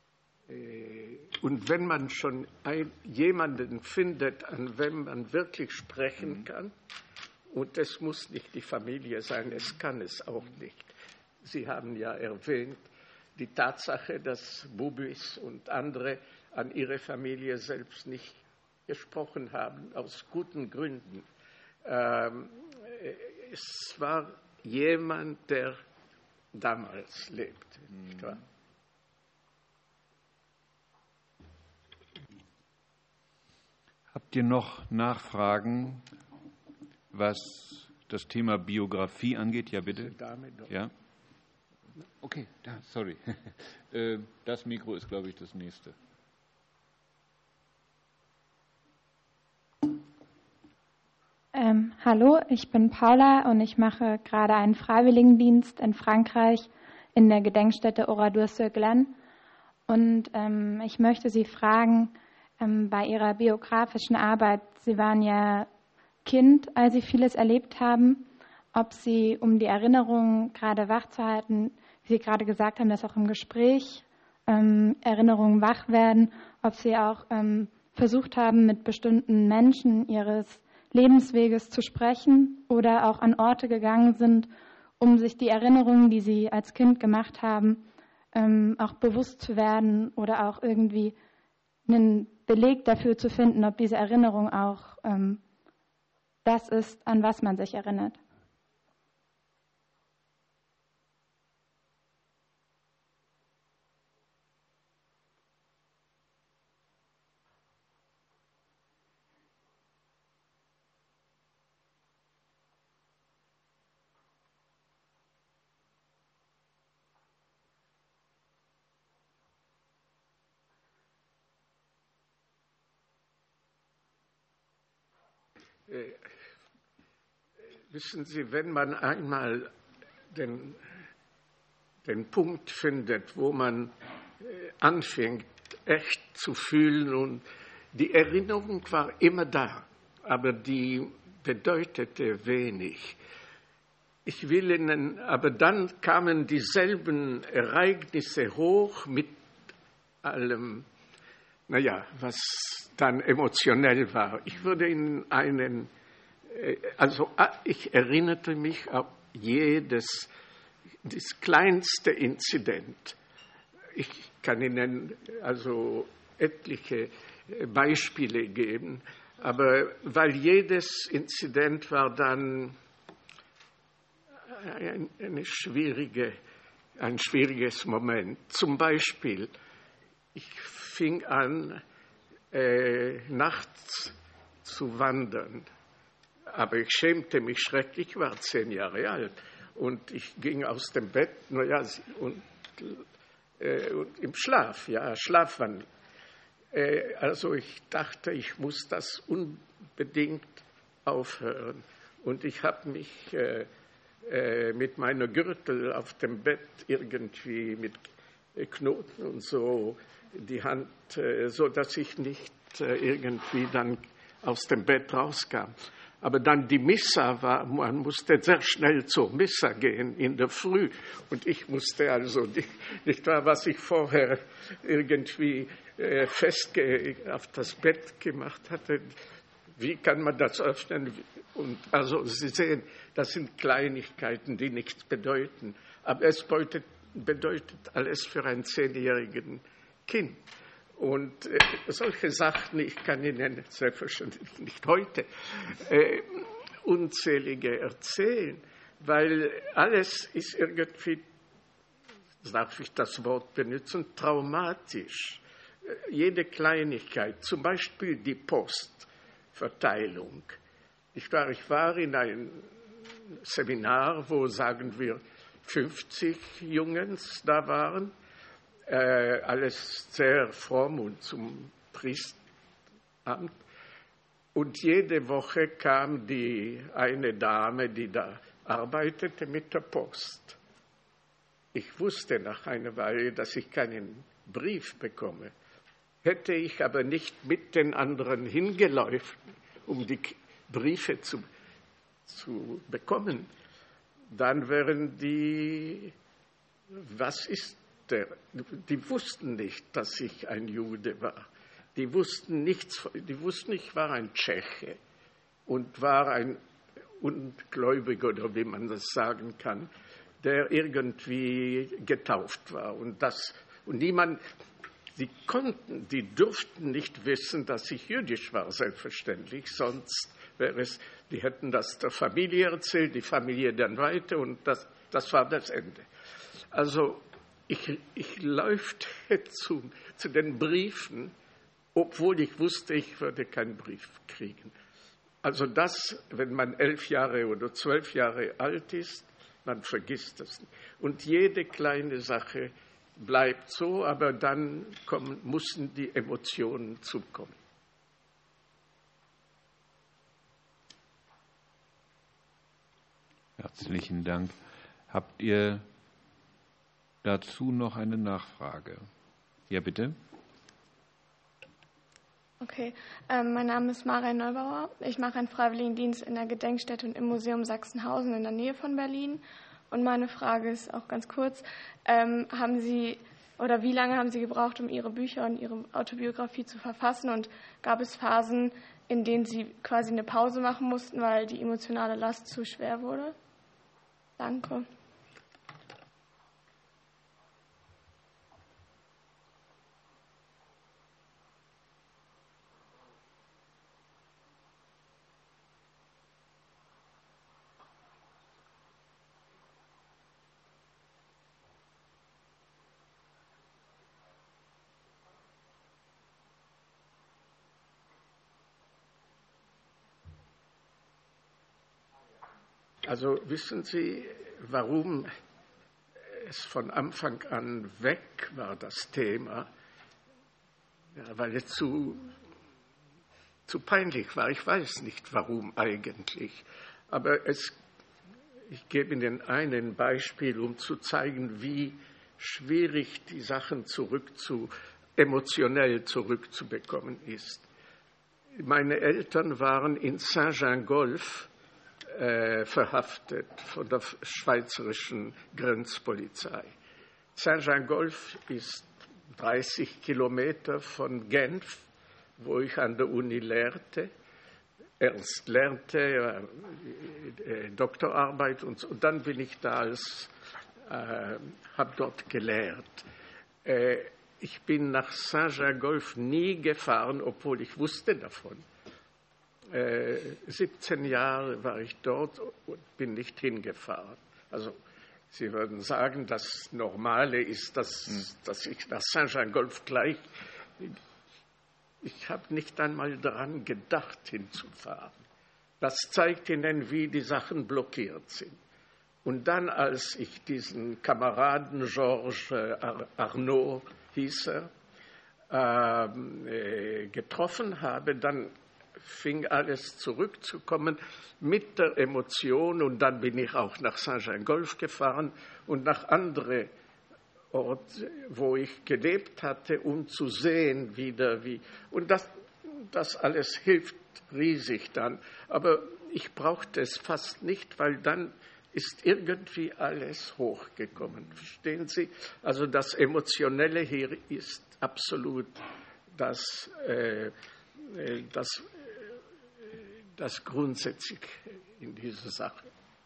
Und wenn man schon ein, jemanden findet, an wem man wirklich sprechen kann, und es muss nicht die Familie sein, es kann es auch nicht. Sie haben ja erwähnt, die Tatsache, dass Bubis und andere an ihre Familie selbst nicht gesprochen haben, aus guten Gründen. Ähm, es war jemand, der damals lebte, mhm. nicht wahr? Habt ihr noch Nachfragen, was das Thema Biografie angeht? Ja, bitte. Ja. Okay, da, sorry. Das Mikro ist, glaube ich, das nächste. Ähm, hallo, ich bin Paula und ich mache gerade einen Freiwilligendienst in Frankreich in der Gedenkstätte Oradour-sur-Glane. Und ähm, ich möchte Sie fragen, ähm, bei Ihrer biografischen Arbeit, Sie waren ja Kind, als Sie vieles erlebt haben, ob Sie, um die Erinnerungen gerade wachzuhalten, wie Sie gerade gesagt haben, dass auch im Gespräch ähm, Erinnerungen wach werden, ob Sie auch ähm, versucht haben, mit bestimmten Menschen Ihres Lebensweges zu sprechen oder auch an Orte gegangen sind, um sich die Erinnerungen, die Sie als Kind gemacht haben, ähm, auch bewusst zu werden oder auch irgendwie einen Beleg dafür zu finden, ob diese Erinnerung auch ähm, das ist, an was man sich erinnert. Äh, wissen Sie, wenn man einmal den, den Punkt findet, wo man anfängt, echt zu fühlen. Und die Erinnerung war immer da, aber die bedeutete wenig. Ich will Ihnen, aber dann kamen dieselben Ereignisse hoch mit allem, naja, was dann emotionell war. Ich würde Ihnen einen, also ich erinnerte mich an jedes, das kleinste Inzident. Ich kann Ihnen also etliche Beispiele geben, aber weil jedes Inzident war dann eine schwierige, ein schwieriges Moment. Zum Beispiel, ich fing an, äh, nachts zu wandern, aber ich schämte mich schrecklich, ich war zehn Jahre alt und ich ging aus dem Bett, naja, und, äh, und im Schlaf, ja, Schlafwandel. Äh, also ich dachte, ich muss das unbedingt aufhören und ich habe mich äh, mit meiner Gürtel auf dem Bett irgendwie mit Knoten und so die Hand, so dass ich nicht irgendwie dann aus dem Bett rauskam. Aber dann die Missa war, man musste sehr schnell zur Missa gehen in der Früh und ich musste also nicht, nicht wahr, was ich vorher irgendwie fest auf das Bett gemacht hatte. Wie kann man das öffnen? Und also Sie sehen, das sind Kleinigkeiten, die nichts bedeuten. Aber es bedeutet, bedeutet alles für ein zehnjähriges Kind. Und äh, solche Sachen, ich kann Ihnen selbstverständlich nicht heute äh, unzählige erzählen, weil alles ist irgendwie, darf ich das Wort benutzen, traumatisch. Äh, jede Kleinigkeit, zum Beispiel die Postverteilung. Ich war, ich war in einem Seminar, wo, sagen wir, fünfzig Jungens da waren, äh, alles sehr fromm und zum Priesteramt. Und jede Woche kam die eine Dame, die da arbeitete, mit der Post. Ich wusste nach einer Weile, dass ich keinen Brief bekomme. Hätte ich aber nicht mit den anderen hingelaufen, um die Briefe zu, zu bekommen, dann wären die, was ist der, die wussten nicht, dass ich ein Jude war. Die wussten nichts, die wussten, ich war ein Tscheche und war ein Ungläubiger, oder wie man das sagen kann, der irgendwie getauft war. Und, das, und niemand, die konnten, die durften nicht wissen, dass ich jüdisch war, selbstverständlich, sonst wäre es, die hätten das der Familie erzählt, die Familie dann weiter und das, das war das Ende. Also ich, ich läufte zu, zu den Briefen, obwohl ich wusste, ich würde keinen Brief kriegen. Also das, wenn man elf Jahre oder zwölf Jahre alt ist, man vergisst das nicht. Und jede kleine Sache bleibt so, aber dann kommen, müssen die Emotionen zukommen. Herzlichen Dank. Habt ihr dazu noch eine Nachfrage? Ja, bitte. Okay, ähm, mein Name ist Marei Neubauer. Ich mache einen Freiwilligendienst in der Gedenkstätte und im Museum Sachsenhausen in der Nähe von Berlin. Und meine Frage ist auch ganz kurz, ähm, haben Sie oder wie lange haben Sie gebraucht, um Ihre Bücher und Ihre Autobiografie zu verfassen? Und gab es Phasen, in denen Sie quasi eine Pause machen mussten, weil die emotionale Last zu schwer wurde? Danke. Also wissen Sie, warum es von Anfang an weg war, das Thema? Ja, weil es zu, zu peinlich war. Ich weiß nicht, warum eigentlich. Aber es, ich gebe Ihnen ein Beispiel, um zu zeigen, wie schwierig die Sachen zurück zu, emotionell zurückzubekommen ist. Meine Eltern waren in Saint-Gingolf äh, verhaftet von der schweizerischen Grenzpolizei. Saint-Gingolf ist dreißig Kilometer von Genf, wo ich an der Uni lehrte. Erst lernte äh, Doktorarbeit und, und dann bin ich da als, äh, habe dort gelehrt. Äh, ich bin nach Saint-Gingolf nie gefahren, obwohl ich wusste davon. Äh, siebzehn Jahre war ich dort und bin nicht hingefahren. Also Sie würden sagen, das Normale ist, dass, hm. dass ich nach Saint-Gingolf gleich... Ich habe nicht einmal daran gedacht, hinzufahren. Das zeigt Ihnen, wie die Sachen blockiert sind. Und dann, als ich diesen Kameraden Georges Arnaud, hieß er, äh, getroffen habe, dann fing alles zurückzukommen mit der Emotion. Und dann bin ich auch nach Saint-Gingolf gefahren und nach anderen Ort, wo ich gelebt hatte, um zu sehen wieder wie. Und das, das alles hilft riesig dann. Aber ich brauchte es fast nicht, weil dann ist irgendwie alles hochgekommen. Verstehen Sie? Also das Emotionelle hier ist absolut das, äh, das, das grundsätzlich in dieser Sache.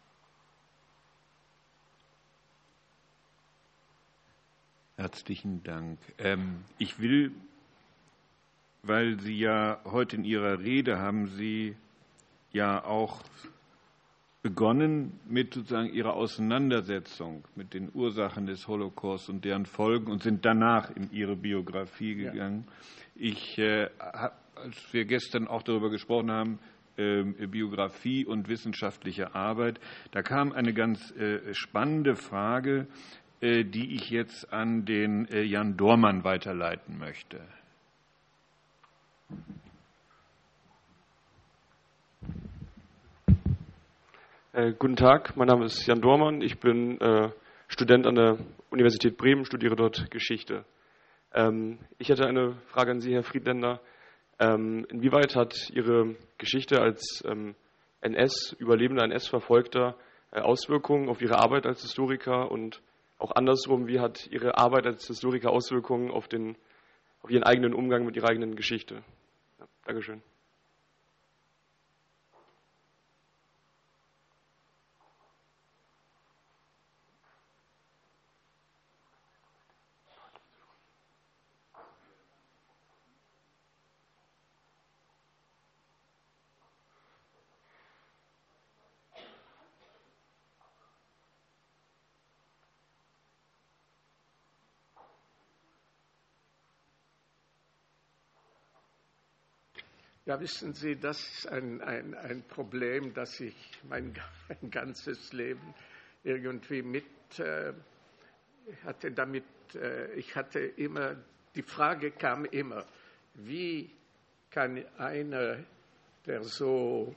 Herzlichen Dank. Ähm, ich will, weil Sie ja heute in Ihrer Rede haben Sie ja auch begonnen mit sozusagen Ihrer Auseinandersetzung mit den Ursachen des Holocaust und deren Folgen und sind danach in Ihre Biografie gegangen. Ja. Ich, äh, hab, als wir gestern auch darüber gesprochen haben, äh, Biografie und wissenschaftliche Arbeit, da kam eine ganz äh, spannende Frage, die ich jetzt an den Jan Dohrmann weiterleiten möchte. Äh, guten Tag, mein Name ist Jan Dohrmann. Ich bin äh, Student an der Universität Bremen, studiere dort Geschichte. Ähm, ich hätte eine Frage an Sie, Herr Friedländer. Ähm, inwieweit hat Ihre Geschichte als ähm, N S, überlebender N S-Verfolgter, äh, Auswirkungen auf Ihre Arbeit als Historiker und auch andersrum, wie hat Ihre Arbeit als Historiker Auswirkungen auf, den, auf Ihren eigenen Umgang mit Ihrer eigenen Geschichte? Ja, Dankeschön. Ja, wissen Sie, das ist ein, ein, ein Problem, das ich mein, mein ganzes Leben irgendwie mit äh, hatte. Damit, äh, ich hatte immer, die Frage kam immer, wie kann einer, der so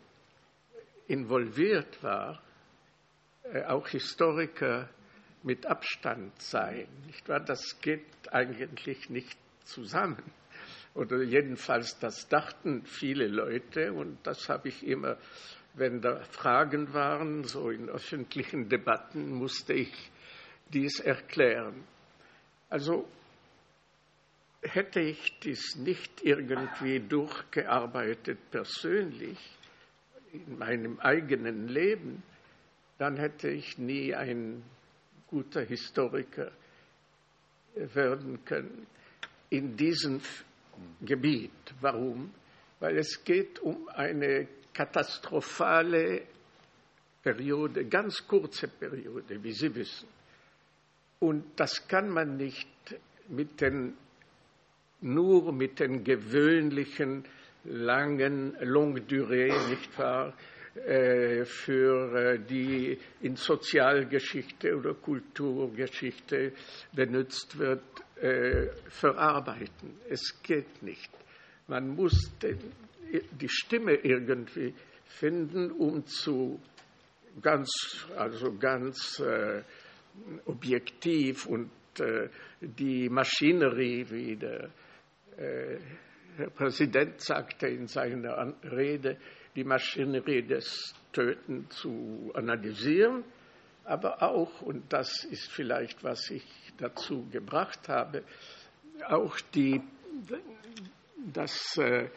involviert war, äh, auch Historiker mit Abstand sein? Nicht wahr? Das geht eigentlich nicht zusammen. Oder jedenfalls, das dachten viele Leute und das habe ich immer, wenn da Fragen waren, so in öffentlichen Debatten, musste ich dies erklären. Also hätte ich dies nicht irgendwie durchgearbeitet persönlich in meinem eigenen Leben, dann hätte ich nie ein guter Historiker werden können in diesem Gebiet. Warum? Weil es geht um eine katastrophale Periode, ganz kurze Periode, wie Sie wissen. Und das kann man nicht mit den, nur mit den gewöhnlichen langen Longue Durée, nicht wahr, für die in Sozialgeschichte oder Kulturgeschichte benutzt wird, verarbeiten. Es geht nicht. Man muss den, die Stimme irgendwie finden, um zu ganz, also ganz äh, objektiv und die Maschinerie, wie der Herr Präsident sagte in seiner Rede, die Maschinerie des Töten zu analysieren, aber auch, und das ist vielleicht, was ich dazu gebracht habe, auch die, das,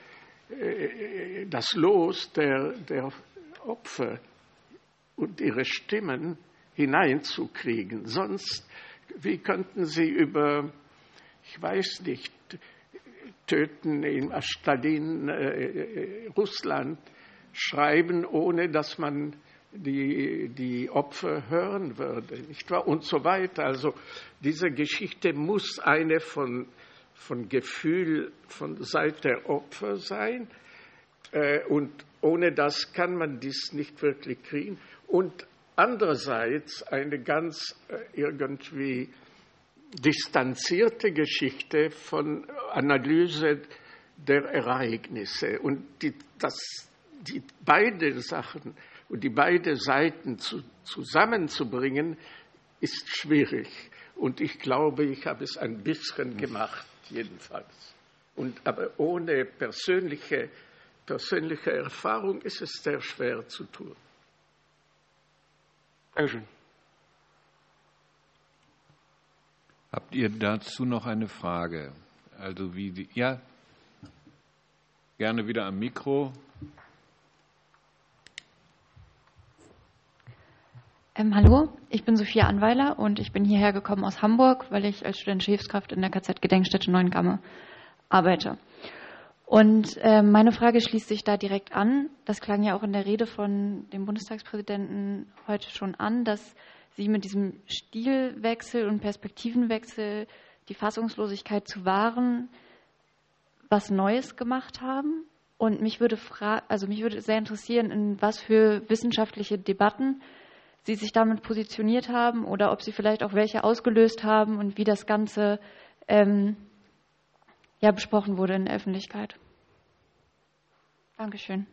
das Los der, der Opfer und ihre Stimmen hineinzukriegen. Sonst, wie könnten sie über, ich weiß nicht, Töten in Stalin, äh, Russland schreiben, ohne dass man die, die Opfer hören würde, nicht wahr? Und so weiter. Also diese Geschichte muss eine von, von Gefühl von Seite der Opfer sein. Äh, und ohne das kann man dies nicht wirklich kriegen. Und andererseits eine ganz äh, irgendwie distanzierte Geschichte von Analyse der Ereignisse. Und die, das, die beide Sachen und die beiden Seiten zu, zusammenzubringen, ist schwierig. Und ich glaube, ich habe es ein bisschen gemacht, jedenfalls. Und, aber ohne persönliche, persönliche Erfahrung ist es sehr schwer zu tun. Dankeschön. Habt ihr dazu noch eine Frage? Also wie die, ja, gerne wieder am Mikro. Ähm, hallo, ich bin Sophia Anweiler und ich bin hierher gekommen aus Hamburg, weil ich als studentische Hilfskraft in der K Z-Gedenkstätte Neuengamme arbeite. Und äh, meine Frage schließt sich da direkt an. Das klang ja auch in der Rede von dem Bundestagspräsidenten heute schon an, dass Sie mit diesem Stilwechsel und Perspektivenwechsel die Fassungslosigkeit zu wahren was Neues gemacht haben. Und mich würde, fra- also mich würde sehr interessieren, in was für wissenschaftliche Debatten Sie sich damit positioniert haben oder ob Sie vielleicht auch welche ausgelöst haben und wie das Ganze ähm, ja, besprochen wurde in der Öffentlichkeit. Dankeschön.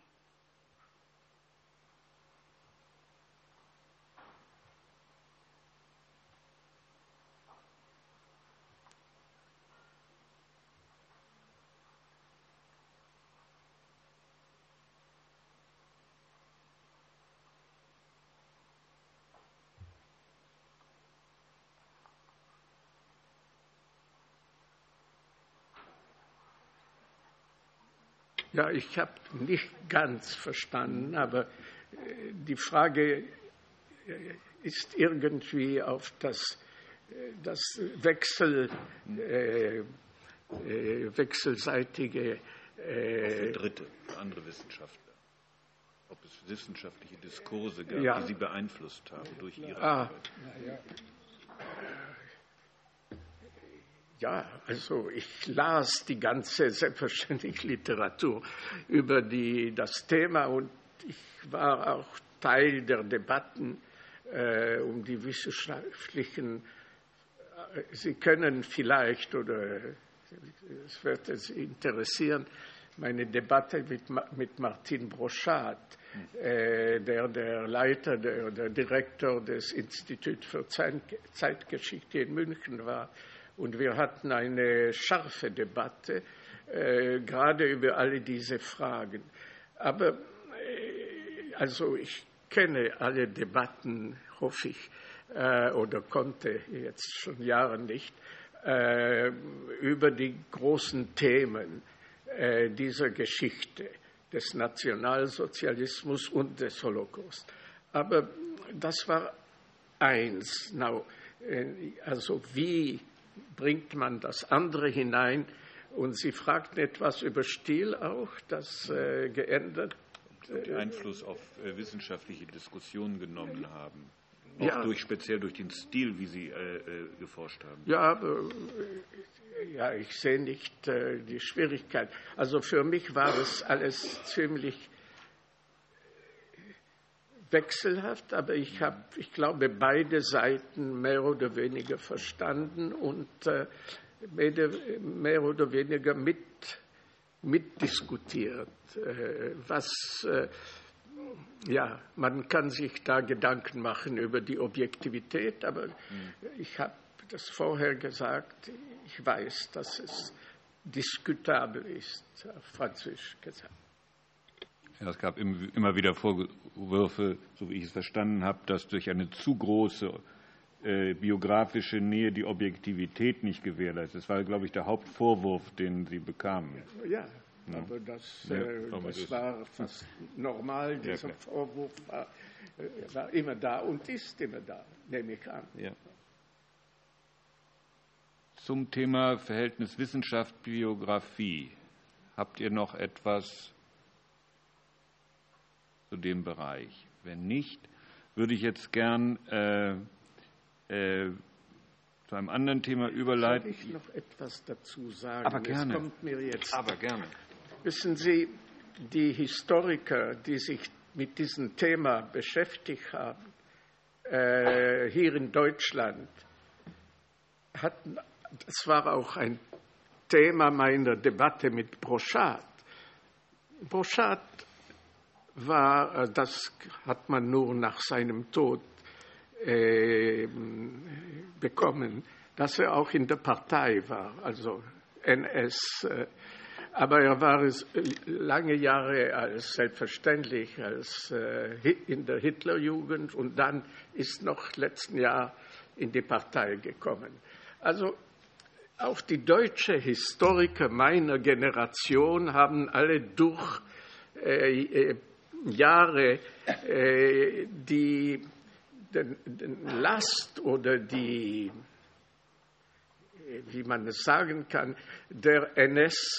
Ja, ich habe nicht ganz verstanden, aber die Frage ist irgendwie auf das, das Wechsel, äh, wechselseitige. Äh, für Dritte, für andere Wissenschaftler. Ob es wissenschaftliche Diskurse gab, ja. die Sie beeinflusst haben durch Ihre ah, Arbeit. Ja. Ja, also ich las die ganze, selbstverständlich Literatur über die, das Thema und ich war auch Teil der Debatten äh, um die wissenschaftlichen. Äh, Sie können vielleicht, oder es wird Sie interessieren, meine Debatte mit, mit Martin Brochard, äh, der der Leiter, der, der Direktor des Instituts für Zeitgeschichte in München war. Und wir hatten eine scharfe Debatte, äh, gerade über alle diese Fragen. Aber äh, also ich kenne alle Debatten, hoffe ich, äh, oder konnte jetzt schon Jahre nicht, äh, über die großen Themen äh, dieser Geschichte des Nationalsozialismus und des Holocaust. Aber das war eins. Now, äh, also wie bringt man das andere hinein? Und Sie fragten etwas über Stil auch, das äh, geändert. Und den Einfluss auf äh, wissenschaftliche Diskussionen genommen haben. Auch Ja. durch, speziell durch den Stil, wie Sie äh, äh, geforscht haben. Ja, aber, äh, ja, ich sehe nicht äh, die Schwierigkeit. Also für mich war es alles ziemlich wechselhaft, aber ich habe, ich glaube, beide Seiten mehr oder weniger verstanden und äh, mehr oder weniger mit, mitdiskutiert. Äh, was, äh, ja, man kann sich da Gedanken machen über die Objektivität, aber mhm. ich habe das vorher gesagt, ich weiß, dass es diskutabel ist, auf Französisch gesagt. Ja, es gab immer wieder Vorwürfe, so wie ich es verstanden habe, dass durch eine zu große äh, biografische Nähe die Objektivität nicht gewährleistet ist. Das war, glaube ich, der Hauptvorwurf, den Sie bekamen. Ja, ja. aber das, ja, äh, das, das war fast normal. Dieser ja, Vorwurf war, äh, war immer da und ist immer da, nehme ich an. Ja. Zum Thema Verhältnis Wissenschaft-Biografie. Habt ihr noch etwas zu dem Bereich? Wenn nicht, würde ich jetzt gern äh, äh, zu einem anderen Thema überleiten. Soll ich noch etwas dazu sagen? Aber gerne. Es kommt mir jetzt. Aber gerne. Wissen Sie, die Historiker, die sich mit diesem Thema beschäftigt haben, äh, hier in Deutschland, hatten, das war auch ein Thema meiner Debatte mit Brochard. Brochard war, das hat man nur nach seinem Tod äh, bekommen, dass er auch in der Partei war, also N S. Äh, aber er war es lange Jahre als selbstverständlich als äh, in der Hitlerjugend und dann ist noch letzten Jahr in die Partei gekommen. Also auch die deutschen Historiker meiner Generation haben alle durch äh, Jahre äh, die den, den Last oder die, wie man es sagen kann, der N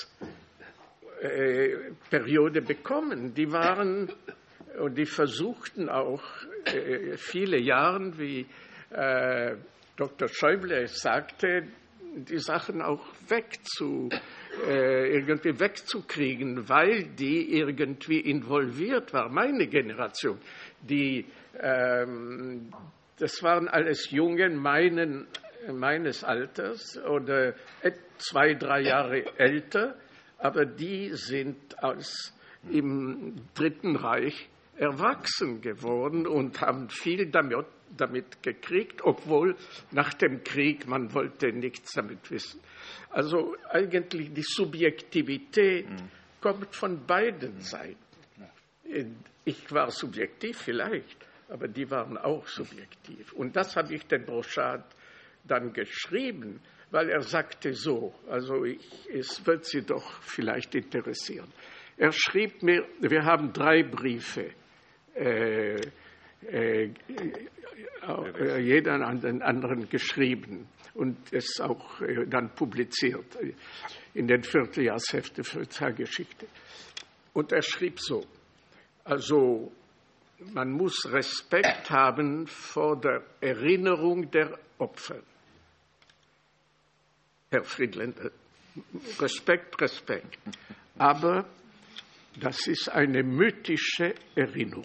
S-Periode äh, bekommen. Die waren und die versuchten auch äh, viele Jahre, wie äh, Doktor Schäuble sagte, die Sachen auch wegzu, äh, irgendwie wegzukriegen, weil die irgendwie involviert war. Meine Generation, die, ähm, das waren alles Jungen meinen, meines Alters oder zwei, drei Jahre älter, aber die sind aus, im Dritten Reich erwachsen geworden und haben viel damit damit gekriegt, obwohl nach dem Krieg man wollte nichts damit wissen. Also eigentlich die Subjektivität mhm. kommt von beiden mhm. Seiten. Ich war subjektiv vielleicht, aber die waren auch subjektiv. Und das habe ich den Brochard dann geschrieben, weil er sagte so, also ich, es wird Sie doch vielleicht interessieren. Er schrieb mir, wir haben drei Briefe, äh, äh, jeder an den anderen geschrieben und es auch dann publiziert in den Vierteljahrsheften für Zeitgeschichte. Und er schrieb so, also man muss Respekt haben vor der Erinnerung der Opfer. Herr Friedländer, Respekt, Respekt. Aber das ist eine mythische Erinnerung.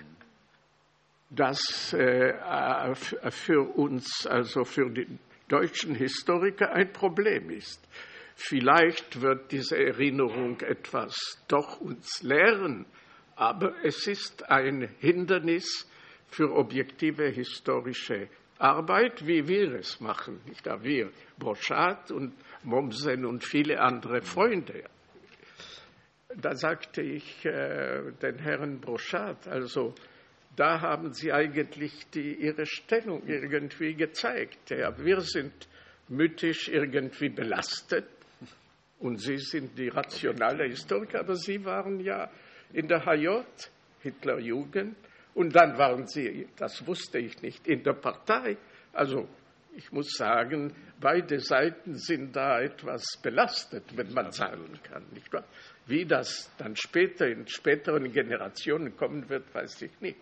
Das äh, für uns, also für die deutschen Historiker, ein Problem ist. Vielleicht wird diese Erinnerung etwas doch uns lehren, aber es ist ein Hindernis für objektive historische Arbeit, wie wir es machen. Nicht da wir, Brochard und Mommsen und viele andere Freunde. Da sagte ich äh, den Herrn Brochard, also da haben Sie eigentlich die, Ihre Stellung irgendwie gezeigt. Ja, wir sind mythisch irgendwie belastet und Sie sind die rationale Historiker, aber Sie waren ja in der H J, Hitlerjugend, und dann waren Sie, das wusste ich nicht, in der Partei. Also ich muss sagen, beide Seiten sind da etwas belastet, wenn man sagen kann, nicht wahr? Wie das dann später in späteren Generationen kommen wird, weiß ich nicht.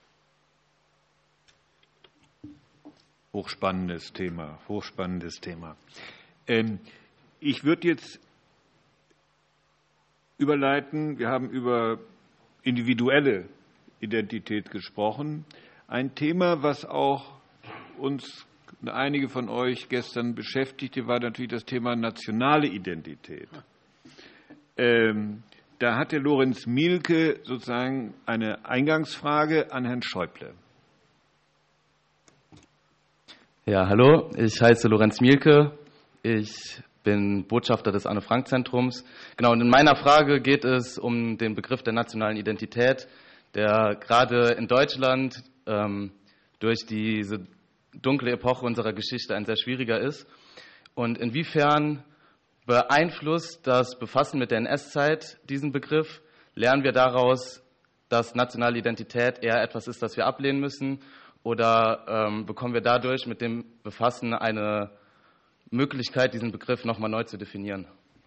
Hochspannendes Thema, hochspannendes Thema. Ähm, ich würde jetzt überleiten, wir haben über individuelle Identität gesprochen. Ein Thema, was auch uns, einige von euch gestern beschäftigte, war natürlich das Thema nationale Identität. Ähm, da hatte Lorenz Mielke sozusagen eine Eingangsfrage an Herrn Schäuble. Ja, hallo, ich heiße Lorenz Mielke. Ich bin Botschafter des Anne-Frank-Zentrums. Genau, und in meiner Frage geht es um den Begriff der nationalen Identität, der gerade in Deutschland ähm, durch diese dunkle Epoche unserer Geschichte ein sehr schwieriger ist. Und inwiefern beeinflusst das Befassen mit der N S-Zeit diesen Begriff? Lernen wir daraus, dass nationale Identität eher etwas ist, das wir ablehnen müssen? Oder ähm, bekommen wir dadurch mit dem Befassen eine Möglichkeit, diesen Begriff nochmal neu zu definieren?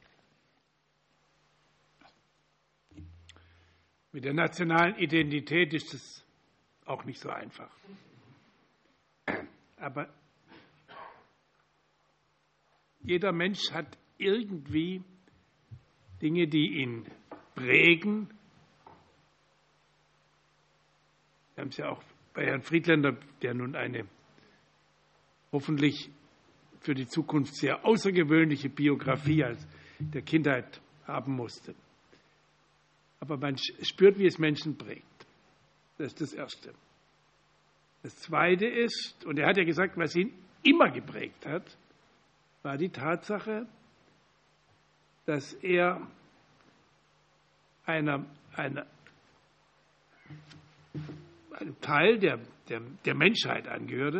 Mit der nationalen Identität ist es auch nicht so einfach. Aber jeder Mensch hat irgendwie Dinge, die ihn prägen. Wir haben es ja auch bei Herrn Friedländer, der nun eine hoffentlich für die Zukunft sehr außergewöhnliche Biografie als der Kindheit haben musste. Aber man spürt, wie es Menschen prägt. Das ist das Erste. Das Zweite ist, und er hat ja gesagt, was ihn immer geprägt hat, war die Tatsache, dass er einer, einer, einem Teil der, der, der Menschheit angehörte,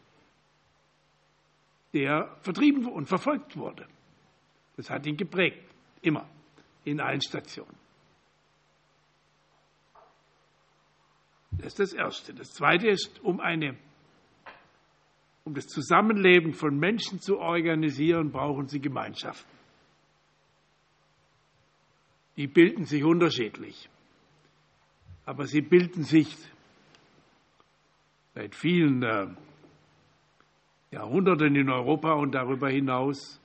der vertrieben und verfolgt wurde. Das hat ihn geprägt, immer, in allen Stationen. Das ist das Erste. Das Zweite ist, um, eine, um das Zusammenleben von Menschen zu organisieren, brauchen sie Gemeinschaften. Die bilden sich unterschiedlich, aber sie bilden sich seit vielen äh, Jahrhunderten in Europa und darüber hinaus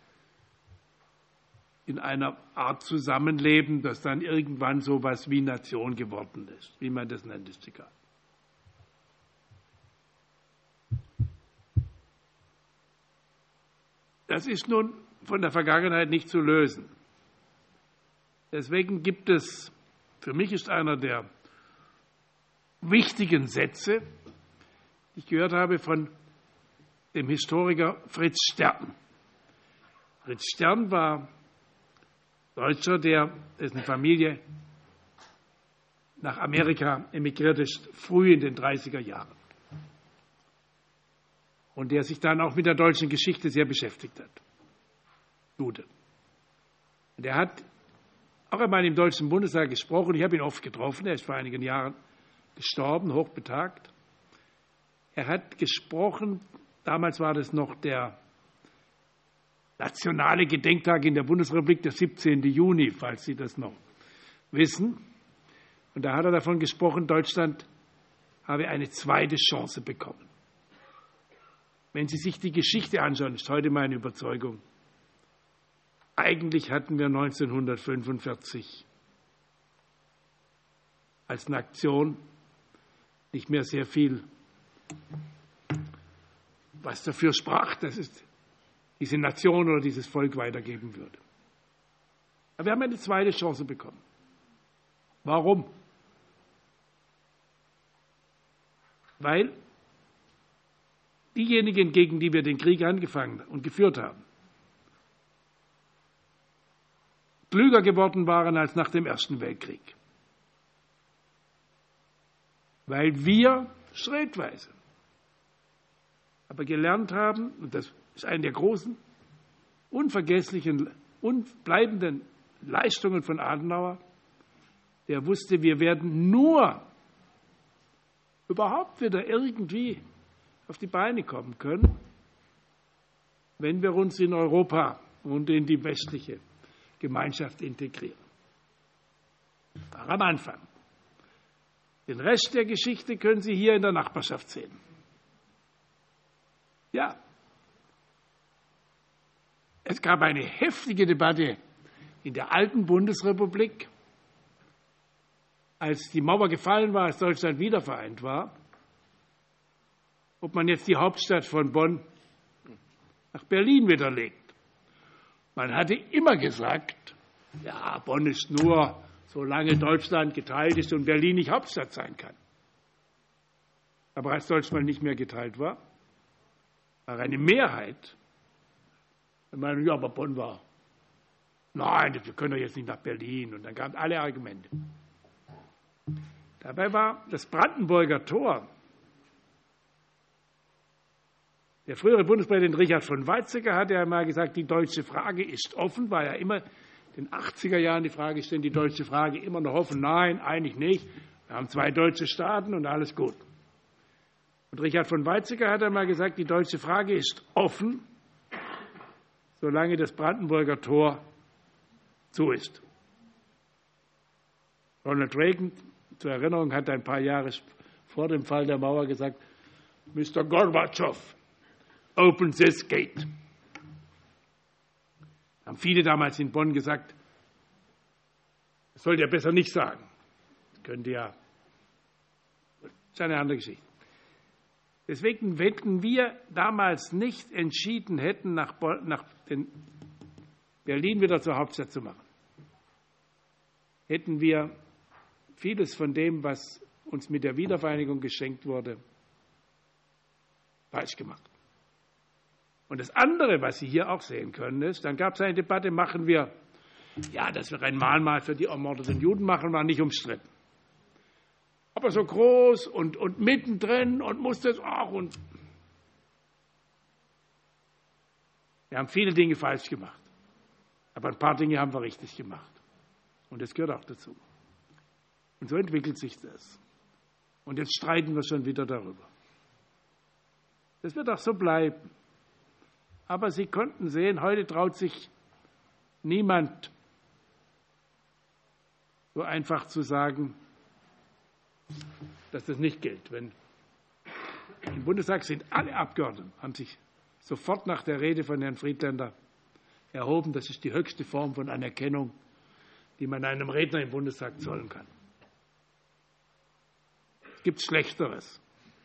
in einer Art Zusammenleben, das dann irgendwann so etwas wie Nation geworden ist, wie man das nennt, ist egal. Das ist nun von der Vergangenheit nicht zu lösen. Deswegen gibt es, für mich ist einer der wichtigen Sätze, die ich gehört habe von dem Historiker Fritz Stern. Fritz Stern war Deutscher, der, dessen Familie nach Amerika emigriert ist, früh in den dreißiger Jahren. Und der sich dann auch mit der deutschen Geschichte sehr beschäftigt hat. Jude. Und er hat auch einmal im Deutschen Bundestag gesprochen. Ich habe ihn oft getroffen. Er ist vor einigen Jahren gestorben, hochbetagt. Er hat gesprochen, damals war das noch der nationale Gedenktag in der Bundesrepublik, der siebzehnten Juni, falls Sie das noch wissen. Und da hat er davon gesprochen, Deutschland habe eine zweite Chance bekommen. Wenn Sie sich die Geschichte anschauen, ist heute meine Überzeugung, eigentlich hatten wir neunzehnhundertfünfundvierzig als Nation nicht mehr sehr viel, was dafür sprach, dass es diese Nation oder dieses Volk weitergeben würde. Aber wir haben eine zweite Chance bekommen. Warum? Weil diejenigen, gegen die wir den Krieg angefangen und geführt haben, klüger geworden waren als nach dem Ersten Weltkrieg. Weil wir schrittweise aber gelernt haben, und das ist eine der großen, unvergesslichen, unbleibenden Leistungen von Adenauer, der wusste, wir werden nur überhaupt wieder irgendwie auf die Beine kommen können, wenn wir uns in Europa und in die westliche Gemeinschaft integrieren. War am Anfang. Den Rest der Geschichte können Sie hier in der Nachbarschaft sehen. Ja, es gab eine heftige Debatte in der alten Bundesrepublik, als die Mauer gefallen war, als Deutschland wiedervereint war, ob man jetzt die Hauptstadt von Bonn nach Berlin wieder legt. Man hatte immer gesagt, ja, Bonn ist nur, solange Deutschland geteilt ist und Berlin nicht Hauptstadt sein kann. Aber als Deutschland nicht mehr geteilt war, war eine Mehrheit der Meinung, ja, aber Bonn war, nein, wir können doch jetzt nicht nach Berlin. Und dann kamen alle Argumente. Dabei war das Brandenburger Tor. Der frühere Bundespräsident Richard von Weizsäcker hat ja mal gesagt, die deutsche Frage ist offen, war ja immer in den achtziger Jahren die Frage stellen, die deutsche Frage immer noch offen. Nein, eigentlich nicht. Wir haben zwei deutsche Staaten und alles gut. Und Richard von Weizsäcker hat einmal gesagt, die deutsche Frage ist offen, solange das Brandenburger Tor zu ist. Ronald Reagan, zur Erinnerung, hat ein paar Jahre vor dem Fall der Mauer gesagt, Mister Gorbatschow, open this gate. Haben viele damals in Bonn gesagt, das sollte er besser nicht sagen. Das könnte ja, das ist eine andere Geschichte. Deswegen, wenn wir damals nicht entschieden hätten, nach, nach den Berlin wieder zur Hauptstadt zu machen, hätten wir vieles von dem, was uns mit der Wiedervereinigung geschenkt wurde, falsch gemacht. Und das andere, was Sie hier auch sehen können, ist, dann gab es eine Debatte, machen wir, ja, dass wir ein Mahnmal für die ermordeten Juden machen, war nicht umstritten. Aber so groß und, und mittendrin und musste es auch. Und wir haben viele Dinge falsch gemacht. Aber ein paar Dinge haben wir richtig gemacht. Und das gehört auch dazu. Und so entwickelt sich das. Und jetzt streiten wir schon wieder darüber. Das wird auch so bleiben. Aber Sie konnten sehen, heute traut sich niemand so einfach zu sagen, dass das nicht gilt. Wenn im Bundestag sind alle Abgeordneten, haben sich sofort nach der Rede von Herrn Friedländer erhoben. Das ist die höchste Form von Anerkennung, die man einem Redner im Bundestag zollen kann. Es gibt Schlechteres.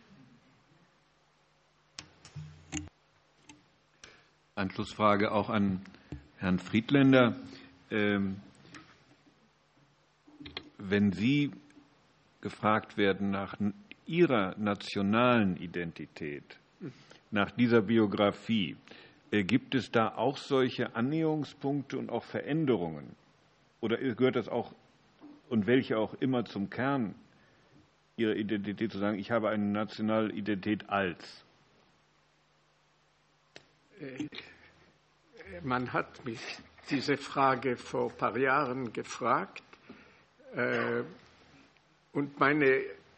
Anschlussfrage auch an Herrn Friedländer. Ähm, wenn Sie gefragt werden nach Ihrer nationalen Identität, nach dieser Biografie, äh, gibt es da auch solche Annäherungspunkte und auch Veränderungen? Oder gehört das auch, und welche auch immer, zum Kern Ihrer Identität, zu sagen, ich habe eine nationale Identität als? Man hat mich diese Frage vor ein paar Jahren gefragt und meine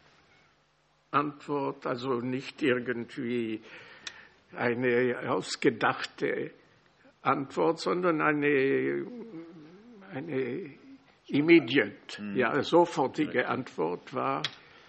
Antwort, also nicht irgendwie eine ausgedachte Antwort, sondern eine, eine immediate, mhm. ja, sofortige Antwort war,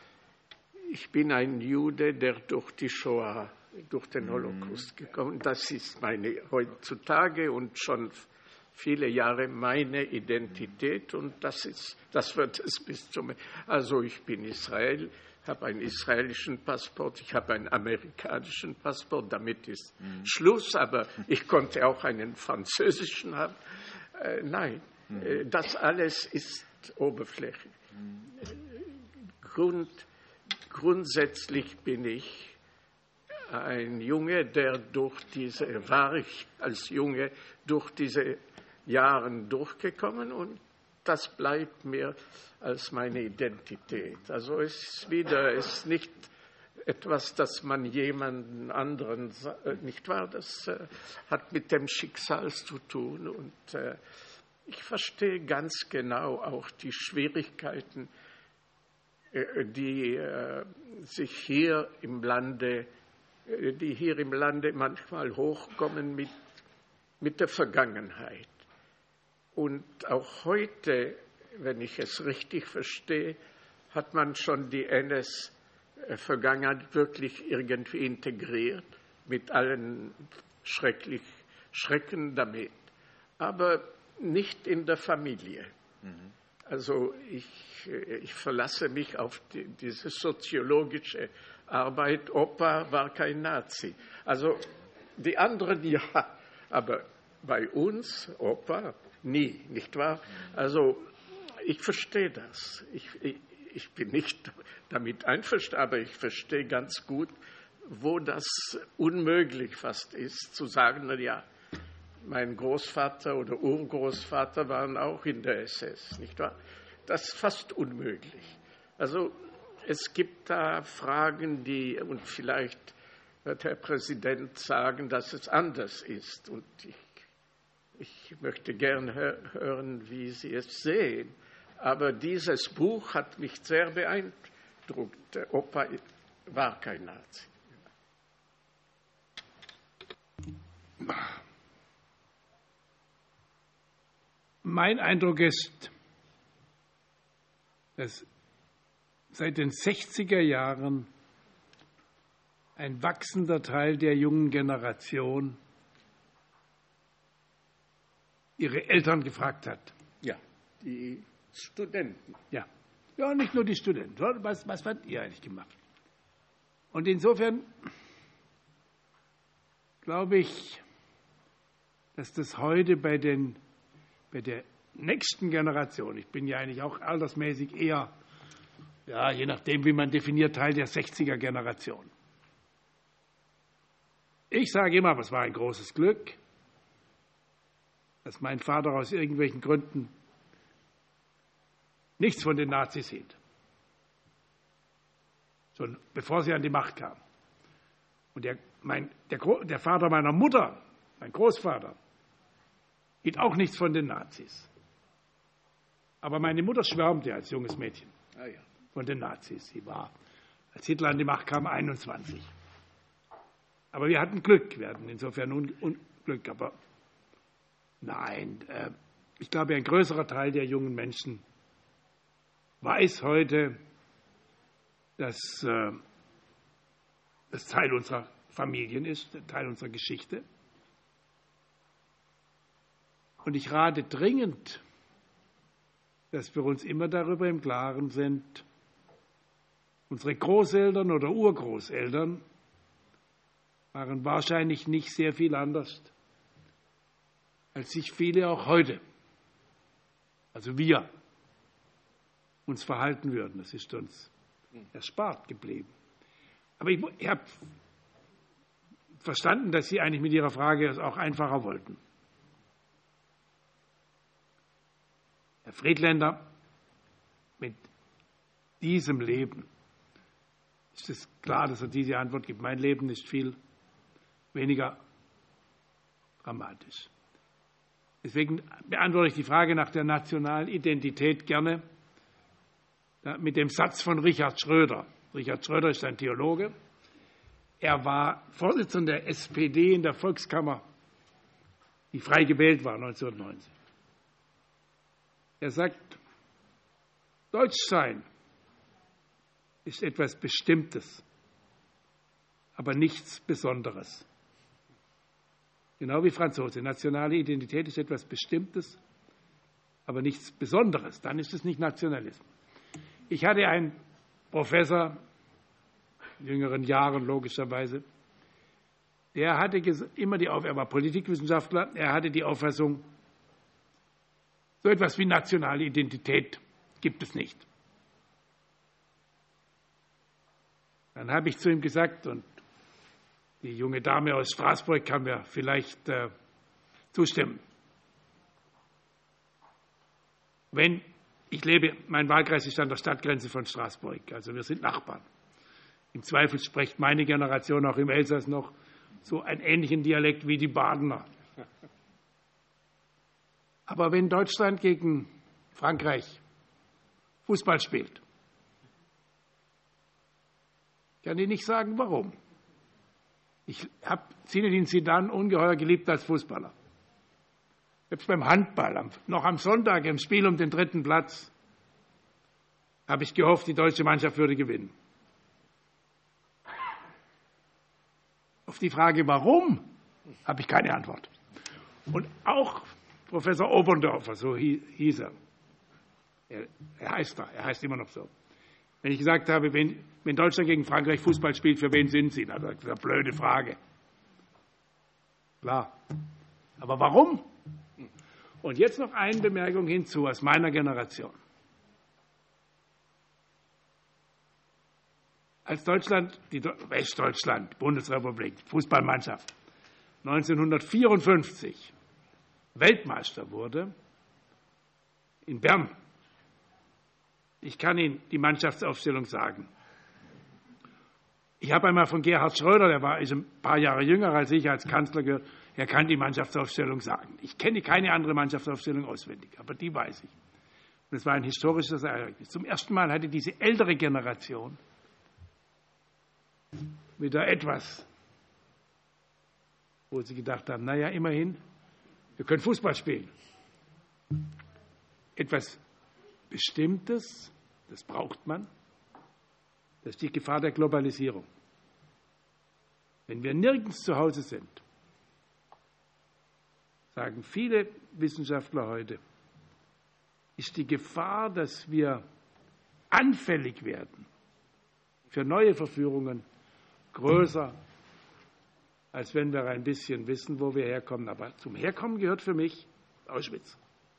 ich bin ein Jude, der durch die Shoah, durch den Holocaust gekommen ist. Das ist meine heutzutage und schon viele Jahre meine Identität und das ist, das wird es bis zum, also ich bin Israel, habe einen israelischen Passport, ich habe einen amerikanischen Passport, damit ist mhm. Schluss, aber ich konnte auch einen französischen haben. Äh, nein, mhm. äh, das alles ist oberflächlich. Mhm. Grund, grundsätzlich bin ich ein Junge, der durch diese, war ich als Junge durch diese Jahre durchgekommen und das bleibt mir als meine Identität. Also es ist wieder, es ist nicht etwas, das man jemanden anderen, nicht wahr, das äh, hat mit dem Schicksal zu tun und äh, ich verstehe ganz genau auch die Schwierigkeiten, äh, die äh, sich hier im Lande, äh, die hier im Lande manchmal hochkommen mit, mit der Vergangenheit. Und auch heute, wenn ich es richtig verstehe, hat man schon die N S-Vergangenheit wirklich irgendwie integriert, mit allen schrecklich Schrecken damit, aber nicht in der Familie. Mhm. Also ich, ich verlasse mich auf die, diese soziologische Arbeit. Opa war kein Nazi. Also die anderen ja, aber bei uns, Opa, nie, nicht wahr? Also ich verstehe das. Ich, ich, ich bin nicht damit einverstanden, aber ich verstehe ganz gut, wo das unmöglich fast ist, zu sagen, na ja, mein Großvater oder Urgroßvater waren auch in der S S, nicht wahr? Das ist fast unmöglich. Also es gibt da Fragen, die, und vielleicht wird Herr Präsident sagen, dass es anders ist. Und ich, ich möchte gern hören, wie Sie es sehen. Aber dieses Buch hat mich sehr beeindruckt. Der Opa war kein Nazi. Mein Eindruck ist, dass seit den sechziger Jahren ein wachsender Teil der jungen Generation ihre Eltern gefragt hat. Ja, die Studenten. Ja, ja, nicht nur die Studenten. Was, was habt ihr eigentlich gemacht? Und insofern glaube ich, dass das heute bei, den, bei der nächsten Generation, ich bin ja eigentlich auch altersmäßig eher, ja, je nachdem, wie man definiert, Teil der sechziger Generation. Ich sage immer, es war ein großes Glück, dass mein Vater aus irgendwelchen Gründen nichts von den Nazis hielt, schon bevor sie an die Macht kamen. Und der, mein, der, der Vater meiner Mutter, mein Großvater, hielt auch nichts von den Nazis. Aber meine Mutter schwärmte als junges Mädchen ah, ja. von den Nazis. Sie war, als Hitler an die Macht kam, einundzwanzig. Aber wir hatten Glück, wir hatten insofern Unglück. Aber nein, äh, ich glaube, ein größerer Teil der jungen Menschen weiß heute, dass äh, das Teil unserer Familien ist, Teil unserer Geschichte. Und ich rate dringend, dass wir uns immer darüber im Klaren sind, unsere Großeltern oder Urgroßeltern waren wahrscheinlich nicht sehr viel anders, als sich viele auch heute, also wir, uns verhalten würden. Das ist uns erspart geblieben. Aber ich, ich habe verstanden, dass Sie eigentlich mit Ihrer Frage es auch einfacher wollten. Herr Friedländer, mit diesem Leben ist es klar, dass er diese Antwort gibt. Mein Leben ist viel weniger dramatisch. Deswegen beantworte ich die Frage nach der nationalen Identität gerne mit dem Satz von Richard Schröder. Richard Schröder ist ein Theologe. Er war Vorsitzender der S P D in der Volkskammer, die frei gewählt war neunzehnhundertneunzig. Er sagt, Deutschsein ist etwas Bestimmtes, aber nichts Besonderes. Genau wie Franzose. Nationale Identität ist etwas Bestimmtes, aber nichts Besonderes. Dann ist es nicht Nationalismus. Ich hatte einen Professor, in jüngeren Jahren logischerweise, der hatte immer die Auffassung, er war Politikwissenschaftler, er hatte die Auffassung, so etwas wie nationale Identität gibt es nicht. Dann habe ich zu ihm gesagt, und die junge Dame aus Straßburg kann mir vielleicht äh, zustimmen. Wenn ich lebe, mein Wahlkreis ist an der Stadtgrenze von Straßburg, also wir sind Nachbarn. Im Zweifel spricht meine Generation auch im Elsass noch so einen ähnlichen Dialekt wie die Badener. Aber wenn Deutschland gegen Frankreich Fußball spielt, kann ich nicht sagen, warum. Ich habe Zinedine Zidane ungeheuer geliebt als Fußballer. Selbst beim Handball, noch am Sonntag im Spiel um den dritten Platz, habe ich gehofft, die deutsche Mannschaft würde gewinnen. Auf die Frage, warum, habe ich keine Antwort. Und auch Professor Oberndorfer, so hieß er, er, er heißt er, er heißt immer noch so. Wenn ich gesagt habe, wenn, wenn Deutschland gegen Frankreich Fußball spielt, für wen sind Sie? Na, das ist eine blöde Frage. Klar. Aber warum? Und jetzt noch eine Bemerkung hinzu aus meiner Generation. Als Deutschland, die Westdeutschland, Bundesrepublik, Fußballmannschaft, neunzehnhundertvierundfünfzig Weltmeister wurde, in Bern, ich kann Ihnen die Mannschaftsaufstellung sagen. Ich habe einmal von Gerhard Schröder, der war ist ein paar Jahre jünger als ich, als Kanzler gehört, er kann die Mannschaftsaufstellung sagen. Ich kenne keine andere Mannschaftsaufstellung auswendig, aber die weiß ich. Und es war ein historisches Ereignis. Zum ersten Mal hatte diese ältere Generation wieder etwas, wo sie gedacht haben, naja, immerhin, wir können Fußball spielen. Etwas Bestimmtes, das braucht man, das ist die Gefahr der Globalisierung. Wenn wir nirgends zu Hause sind, sagen viele Wissenschaftler heute, ist die Gefahr, dass wir anfällig werden für neue Verführungen, größer, als wenn wir ein bisschen wissen, wo wir herkommen. Aber zum Herkommen gehört für mich Auschwitz.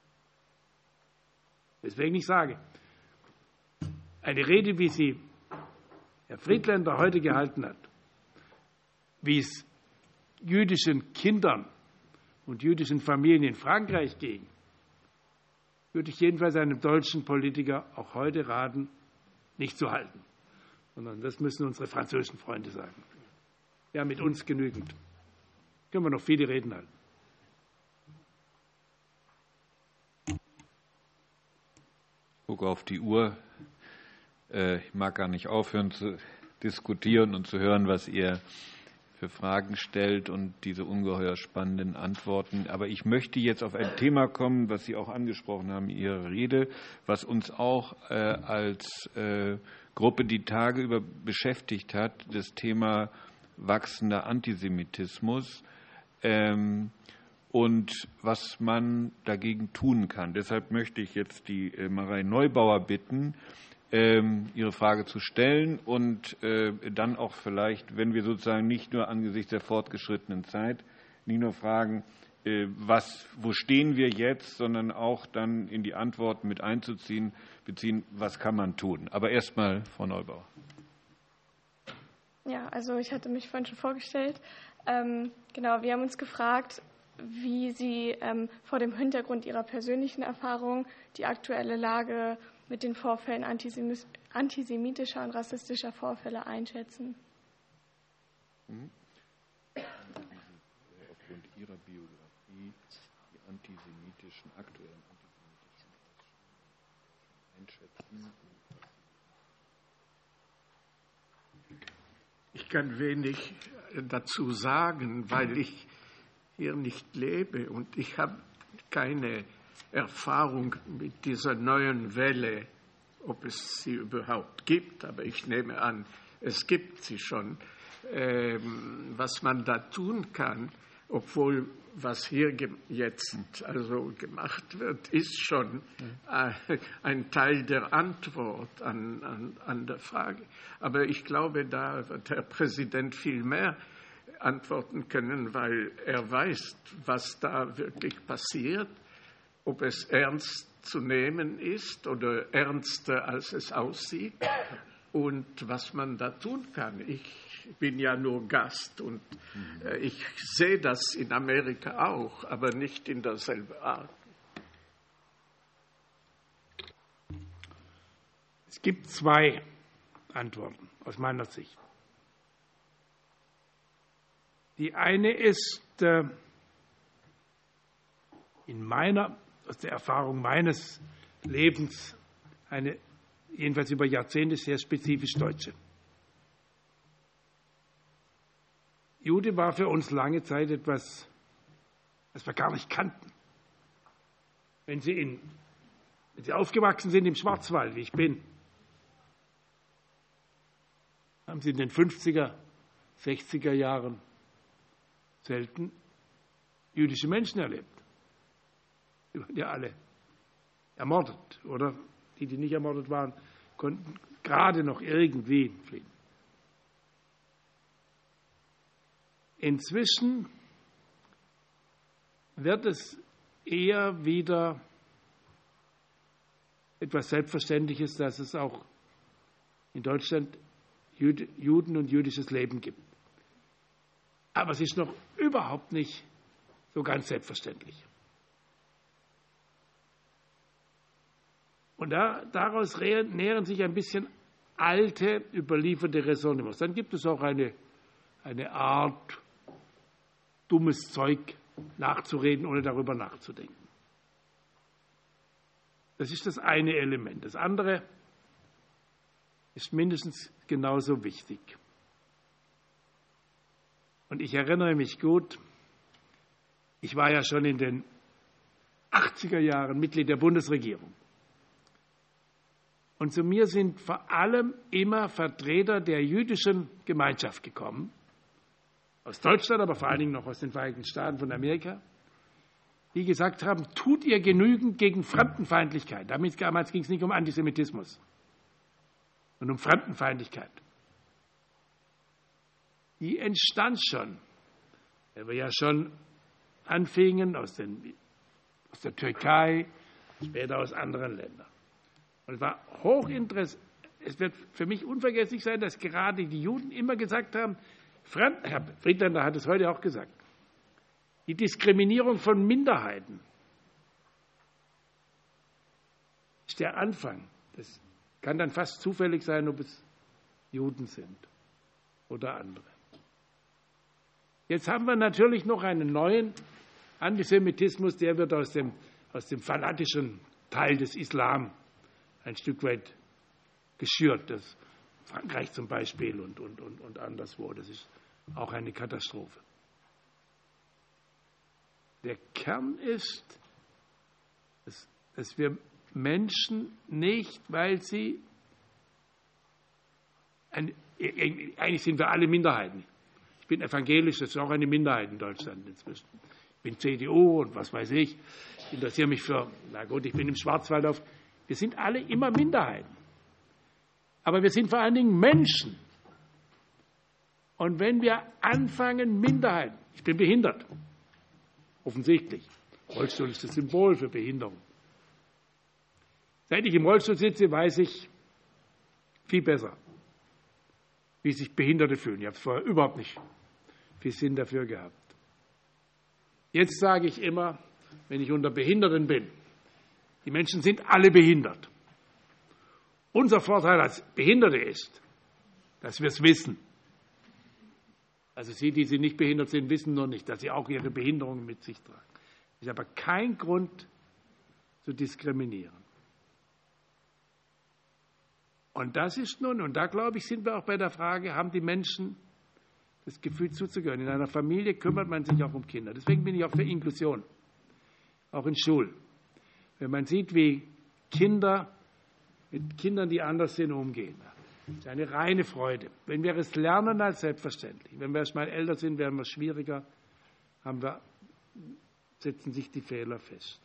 Deswegen ich sage, eine Rede, wie sie Herr Friedländer heute gehalten hat, wie es jüdischen Kindern und jüdischen Familien in Frankreich ging, würde ich jedenfalls einem deutschen Politiker auch heute raten, nicht zu halten, sondern das müssen unsere französischen Freunde sagen. Ja, mit uns genügend. Können wir noch viele Reden halten. Ich gucke auf die Uhr. Ich mag gar nicht aufhören zu diskutieren und zu hören, was ihr für Fragen stellt und diese ungeheuer spannenden Antworten. Aber ich möchte jetzt auf ein Thema kommen, was Sie auch angesprochen haben in Ihrer Rede, was uns auch äh, als äh, Gruppe die Tage über beschäftigt hat, das Thema wachsender Antisemitismus ähm, und was man dagegen tun kann. Deshalb möchte ich jetzt die äh, Marei Neubauer bitten, Ihre Frage zu stellen und dann auch vielleicht, wenn wir sozusagen nicht nur angesichts der fortgeschrittenen Zeit, nicht nur fragen, was, wo stehen wir jetzt, sondern auch dann in die Antworten mit einzuziehen, beziehen, was kann man tun. Aber erst mal Frau Neubauer. Ja, also ich hatte mich vorhin schon vorgestellt. Ähm, genau, wir haben uns gefragt, wie Sie ähm, vor dem Hintergrund Ihrer persönlichen Erfahrung die aktuelle Lage mit den Vorfällen antisemitischer und rassistischer Vorfälle einschätzen. Mhm. Aufgrund Ihrer Biografie die antisemitischen, aktuellen antisemitischen einschätzen. Ich kann wenig dazu sagen, weil ich hier nicht lebe und ich habe keine Erfahrung mit dieser neuen Welle, ob es sie überhaupt gibt, aber ich nehme an, es gibt sie schon. Ähm, was man da tun kann, obwohl was hier jetzt also gemacht wird, ist schon äh, ein Teil der Antwort an, an, an der Frage. Aber ich glaube, da wird Herr Präsident viel mehr antworten können, weil er weiß, was da wirklich passiert, ob es ernst zu nehmen ist oder ernster, als es aussieht und was man da tun kann. Ich bin ja nur Gast und äh, ich sehe das in Amerika auch, aber nicht in derselben Art. Es gibt zwei Antworten aus meiner Sicht. Die eine ist äh, in meiner aus der Erfahrung meines Lebens eine, jedenfalls über Jahrzehnte, sehr spezifisch deutsche. Jude war für uns lange Zeit etwas, was wir gar nicht kannten. Wenn Sie, in, wenn Sie aufgewachsen sind im Schwarzwald, wie ich bin, haben Sie in den fünfziger, sechziger Jahren selten jüdische Menschen erlebt. Die waren ja alle ermordet, oder? Die, die nicht ermordet waren, konnten gerade noch irgendwie fliehen. Inzwischen wird es eher wieder etwas Selbstverständliches, dass es auch in Deutschland Juden und jüdisches Leben gibt. Aber es ist noch überhaupt nicht so ganz selbstverständlich. Und da, daraus nähern sich ein bisschen alte, überlieferte Ressentiments. Dann gibt es auch eine, eine Art, dummes Zeug nachzureden, ohne darüber nachzudenken. Das ist das eine Element. Das andere ist mindestens genauso wichtig. Und ich erinnere mich gut, ich war ja schon in den achtziger Jahren Mitglied der Bundesregierung. Und zu mir sind vor allem immer Vertreter der jüdischen Gemeinschaft gekommen, aus Deutschland, aber vor allen Dingen noch aus den Vereinigten Staaten von Amerika, die gesagt haben, tut ihr genügend gegen Fremdenfeindlichkeit? Damals ging es nicht um Antisemitismus, sondern um Fremdenfeindlichkeit. Die entstand schon, weil wir ja schon anfingen aus, den, aus der Türkei, später aus anderen Ländern. Und es war hochinteressant. Es wird für mich unvergesslich sein, dass gerade die Juden immer gesagt haben, Fremd, Herr Friedländer hat es heute auch gesagt, die Diskriminierung von Minderheiten ist der Anfang. Das kann dann fast zufällig sein, ob es Juden sind oder andere. Jetzt haben wir natürlich noch einen neuen Antisemitismus, der wird aus dem, aus dem fanatischen Teil des Islam ein Stück weit geschürt. Das Frankreich zum Beispiel und, und, und, und anderswo. Das ist auch eine Katastrophe. Der Kern ist, dass, dass wir Menschen nicht, weil sie, ein, eigentlich sind wir alle Minderheiten. Ich bin evangelisch, das ist auch eine Minderheit in Deutschland inzwischen. Ich bin C D U und was weiß ich, ich interessiere mich für, na gut, ich bin im Schwarzwald auf. Wir sind alle immer Minderheiten. Aber wir sind vor allen Dingen Menschen. Und wenn wir anfangen, Minderheiten, ich bin behindert, offensichtlich. Rollstuhl ist das Symbol für Behinderung. Seit ich im Rollstuhl sitze, weiß ich viel besser, wie sich Behinderte fühlen. Ich habe es vorher überhaupt nicht viel Sinn dafür gehabt. Jetzt sage ich immer, wenn ich unter Behinderten bin, die Menschen sind alle behindert. Unser Vorteil als Behinderte ist, dass wir es wissen. Also Sie, die Sie nicht behindert sind, wissen noch nicht, dass sie auch ihre Behinderung mit sich tragen. Das ist aber kein Grund zu diskriminieren. Und das ist nun, und da glaube ich, sind wir auch bei der Frage, haben die Menschen das Gefühl zuzugehören. In einer Familie kümmert man sich auch um Kinder. Deswegen bin ich auch für Inklusion, auch in Schulen. Wenn man sieht, wie Kinder mit Kindern, die anders sind, umgehen. Das ist eine reine Freude. Wenn wir es lernen, als selbstverständlich. Wenn wir erst mal älter sind, werden wir schwieriger, haben wir, setzen sich die Fehler fest.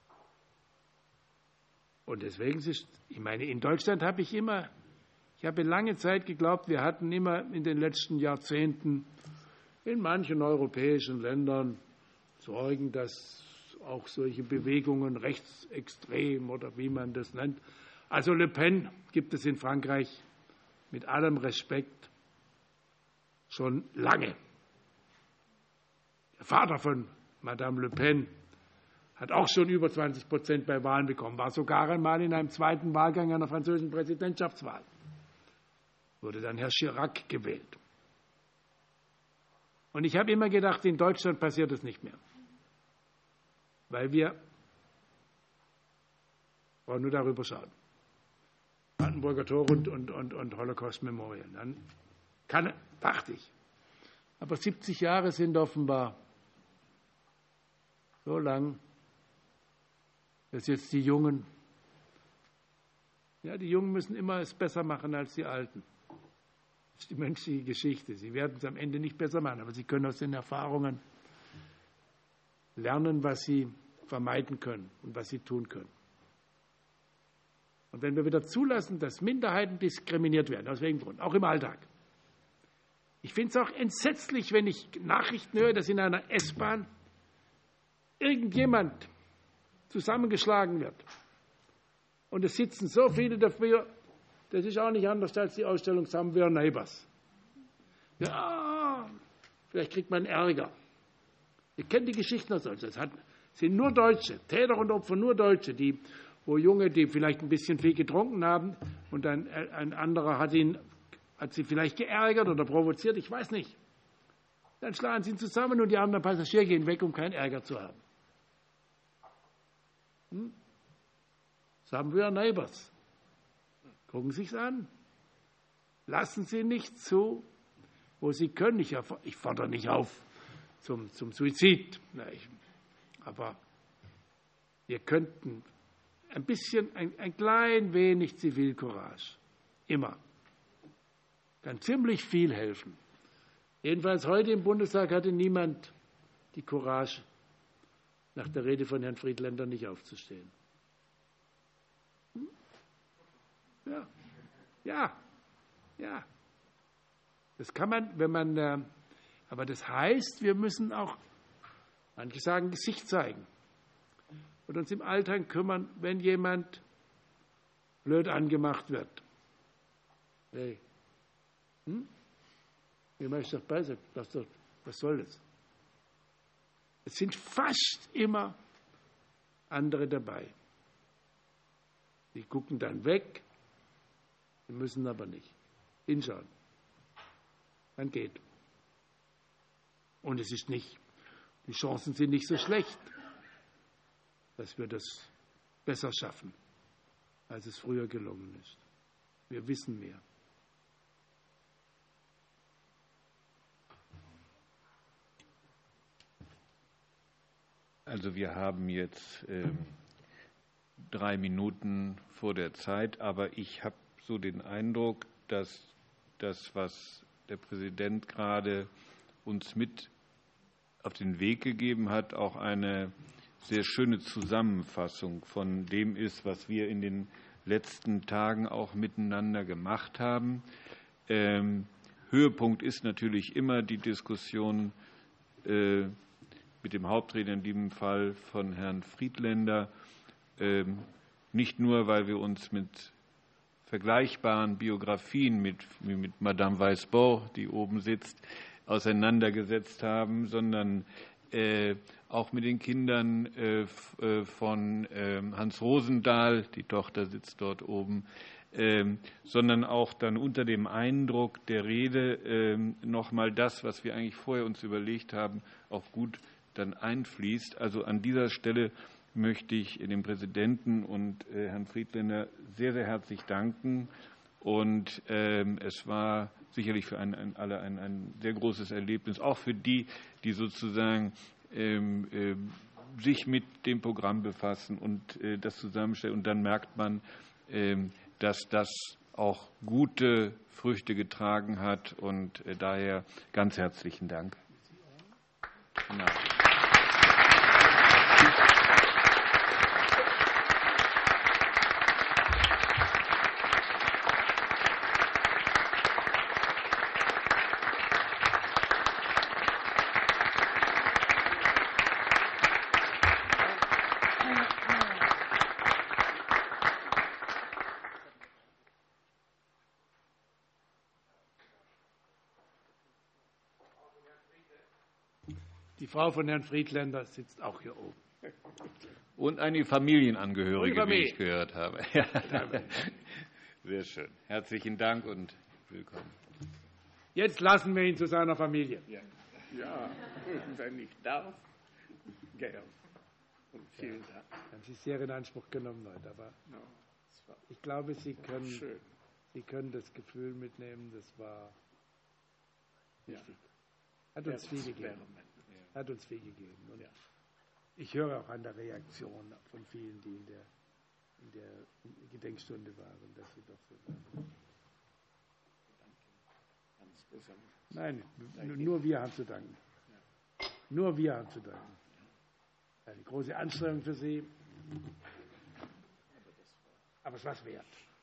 Und deswegen ist, ich meine, in Deutschland habe ich immer, ich habe lange Zeit geglaubt, wir hatten immer in den letzten Jahrzehnten in manchen europäischen Ländern Sorgen, dass auch solche Bewegungen rechtsextrem oder wie man das nennt. Also Le Pen gibt es in Frankreich mit allem Respekt schon lange. Der Vater von Madame Le Pen hat auch schon über zwanzig Prozent bei Wahlen bekommen, war sogar einmal in einem zweiten Wahlgang einer französischen Präsidentschaftswahl. Wurde dann Herr Chirac gewählt. Und ich habe immer gedacht, in Deutschland passiert das nicht mehr. Weil wir, wollen nur darüber schauen, Brandenburger Tor und, und, und, und Holocaust Memorial. Dann kann, dachte ich. Aber siebzig Jahre sind offenbar so lang, dass jetzt die Jungen, ja, die Jungen müssen immer es besser machen als die Alten. Das ist die menschliche Geschichte. Sie werden es am Ende nicht besser machen, aber sie können aus den Erfahrungen lernen, was sie vermeiden können und was sie tun können. Und wenn wir wieder zulassen, dass Minderheiten diskriminiert werden, aus welchem Grund, auch im Alltag. Ich finde es auch entsetzlich, wenn ich Nachrichten höre, dass in einer S-Bahn irgendjemand zusammengeschlagen wird. Und es sitzen so viele dafür, Das ist auch nicht anders als die Ausstellung Some Were Neighbors. Ja, vielleicht kriegt man Ärger. Ihr kennt die Geschichten aus Deutschland. Es hat, sind nur Deutsche, Täter und Opfer, nur Deutsche, die, wo Junge, die vielleicht ein bisschen viel getrunken haben und ein, ein anderer hat, ihn, hat sie vielleicht geärgert oder provoziert, ich weiß nicht. Dann schlagen sie ihn zusammen und die anderen Passagiere gehen weg, um keinen Ärger zu haben. Hm? Some Were Neighbors. Gucken Sie sich's an. Lassen Sie nicht zu, wo Sie können. Ich, ich fordere nicht auf zum, zum Suizid. Aber wir könnten ein bisschen, ein, ein klein wenig Zivilcourage, immer, kann ziemlich viel helfen. Jedenfalls heute im Bundestag hatte niemand die Courage, nach der Rede von Herrn Friedländer nicht aufzustehen. Hm? Ja, ja, ja. Das kann man, wenn man, äh, aber das heißt, wir müssen auch, manche sagen, Gesicht zeigen und uns im Alltag kümmern, wenn jemand blöd angemacht wird. Hey, hm? Wie machst du doch bei sein? Was soll das? Es sind fast immer andere dabei. Die gucken dann weg, die müssen aber nicht hinschauen. Dann geht. Und es ist nicht, die Chancen sind nicht so schlecht, dass wir das besser schaffen, als es früher gelungen ist. Wir wissen mehr. Also wir haben jetzt äh, drei Minuten vor der Zeit, aber ich habe so den Eindruck, dass das, was der Präsident gerade uns mit auf den Weg gegeben hat, auch eine sehr schöne Zusammenfassung von dem ist, was wir in den letzten Tagen auch miteinander gemacht haben. Ähm, Höhepunkt ist natürlich immer die Diskussion äh, mit dem Hauptredner in diesem Fall von Herrn Friedländer, ähm, nicht nur, weil wir uns mit vergleichbaren Biografien mit, mit Madame Weisbord, die oben sitzt, auseinandergesetzt haben, sondern äh, auch mit den Kindern äh, von äh, Hans Rosendahl, die Tochter sitzt dort oben, äh, sondern auch dann unter dem Eindruck der Rede äh, nochmal das, was wir eigentlich vorher uns überlegt haben, auch gut dann einfließt. Also an dieser Stelle möchte ich dem Präsidenten und äh, Herrn Friedländer sehr, sehr herzlich danken. Und ähm, es war sicherlich für einen, einen, alle ein, ein sehr großes Erlebnis, auch für die, die sozusagen ähm, äh, sich mit dem Programm befassen und äh, das zusammenstellen. Und dann merkt man, äh, dass das auch gute Früchte getragen hat. Und äh, daher ganz herzlichen Dank. Genau. Die Frau von Herrn Friedländer sitzt auch hier oben. Und eine Familienangehörige, und Familie. wie ich gehört habe. Ja. Sehr schön. Herzlichen Dank und willkommen. Jetzt lassen wir ihn zu seiner Familie. Ja, ja. Wenn ich darf, gern. Und vielen Dank. Haben Sie sehr in Anspruch genommen heute, aber no, ich glaube, Sie können, schön. Sie können das Gefühl mitnehmen, das war wichtig. Hat uns viel gegeben. Hat uns viel gegeben. Und ja. Ich höre auch an der Reaktion von vielen, die in der, in der Gedenkstunde waren, dass sie doch so waren. Nein, nur wir haben zu danken. Nur wir haben zu danken. Eine große Anstrengung für Sie. Aber es war es wert.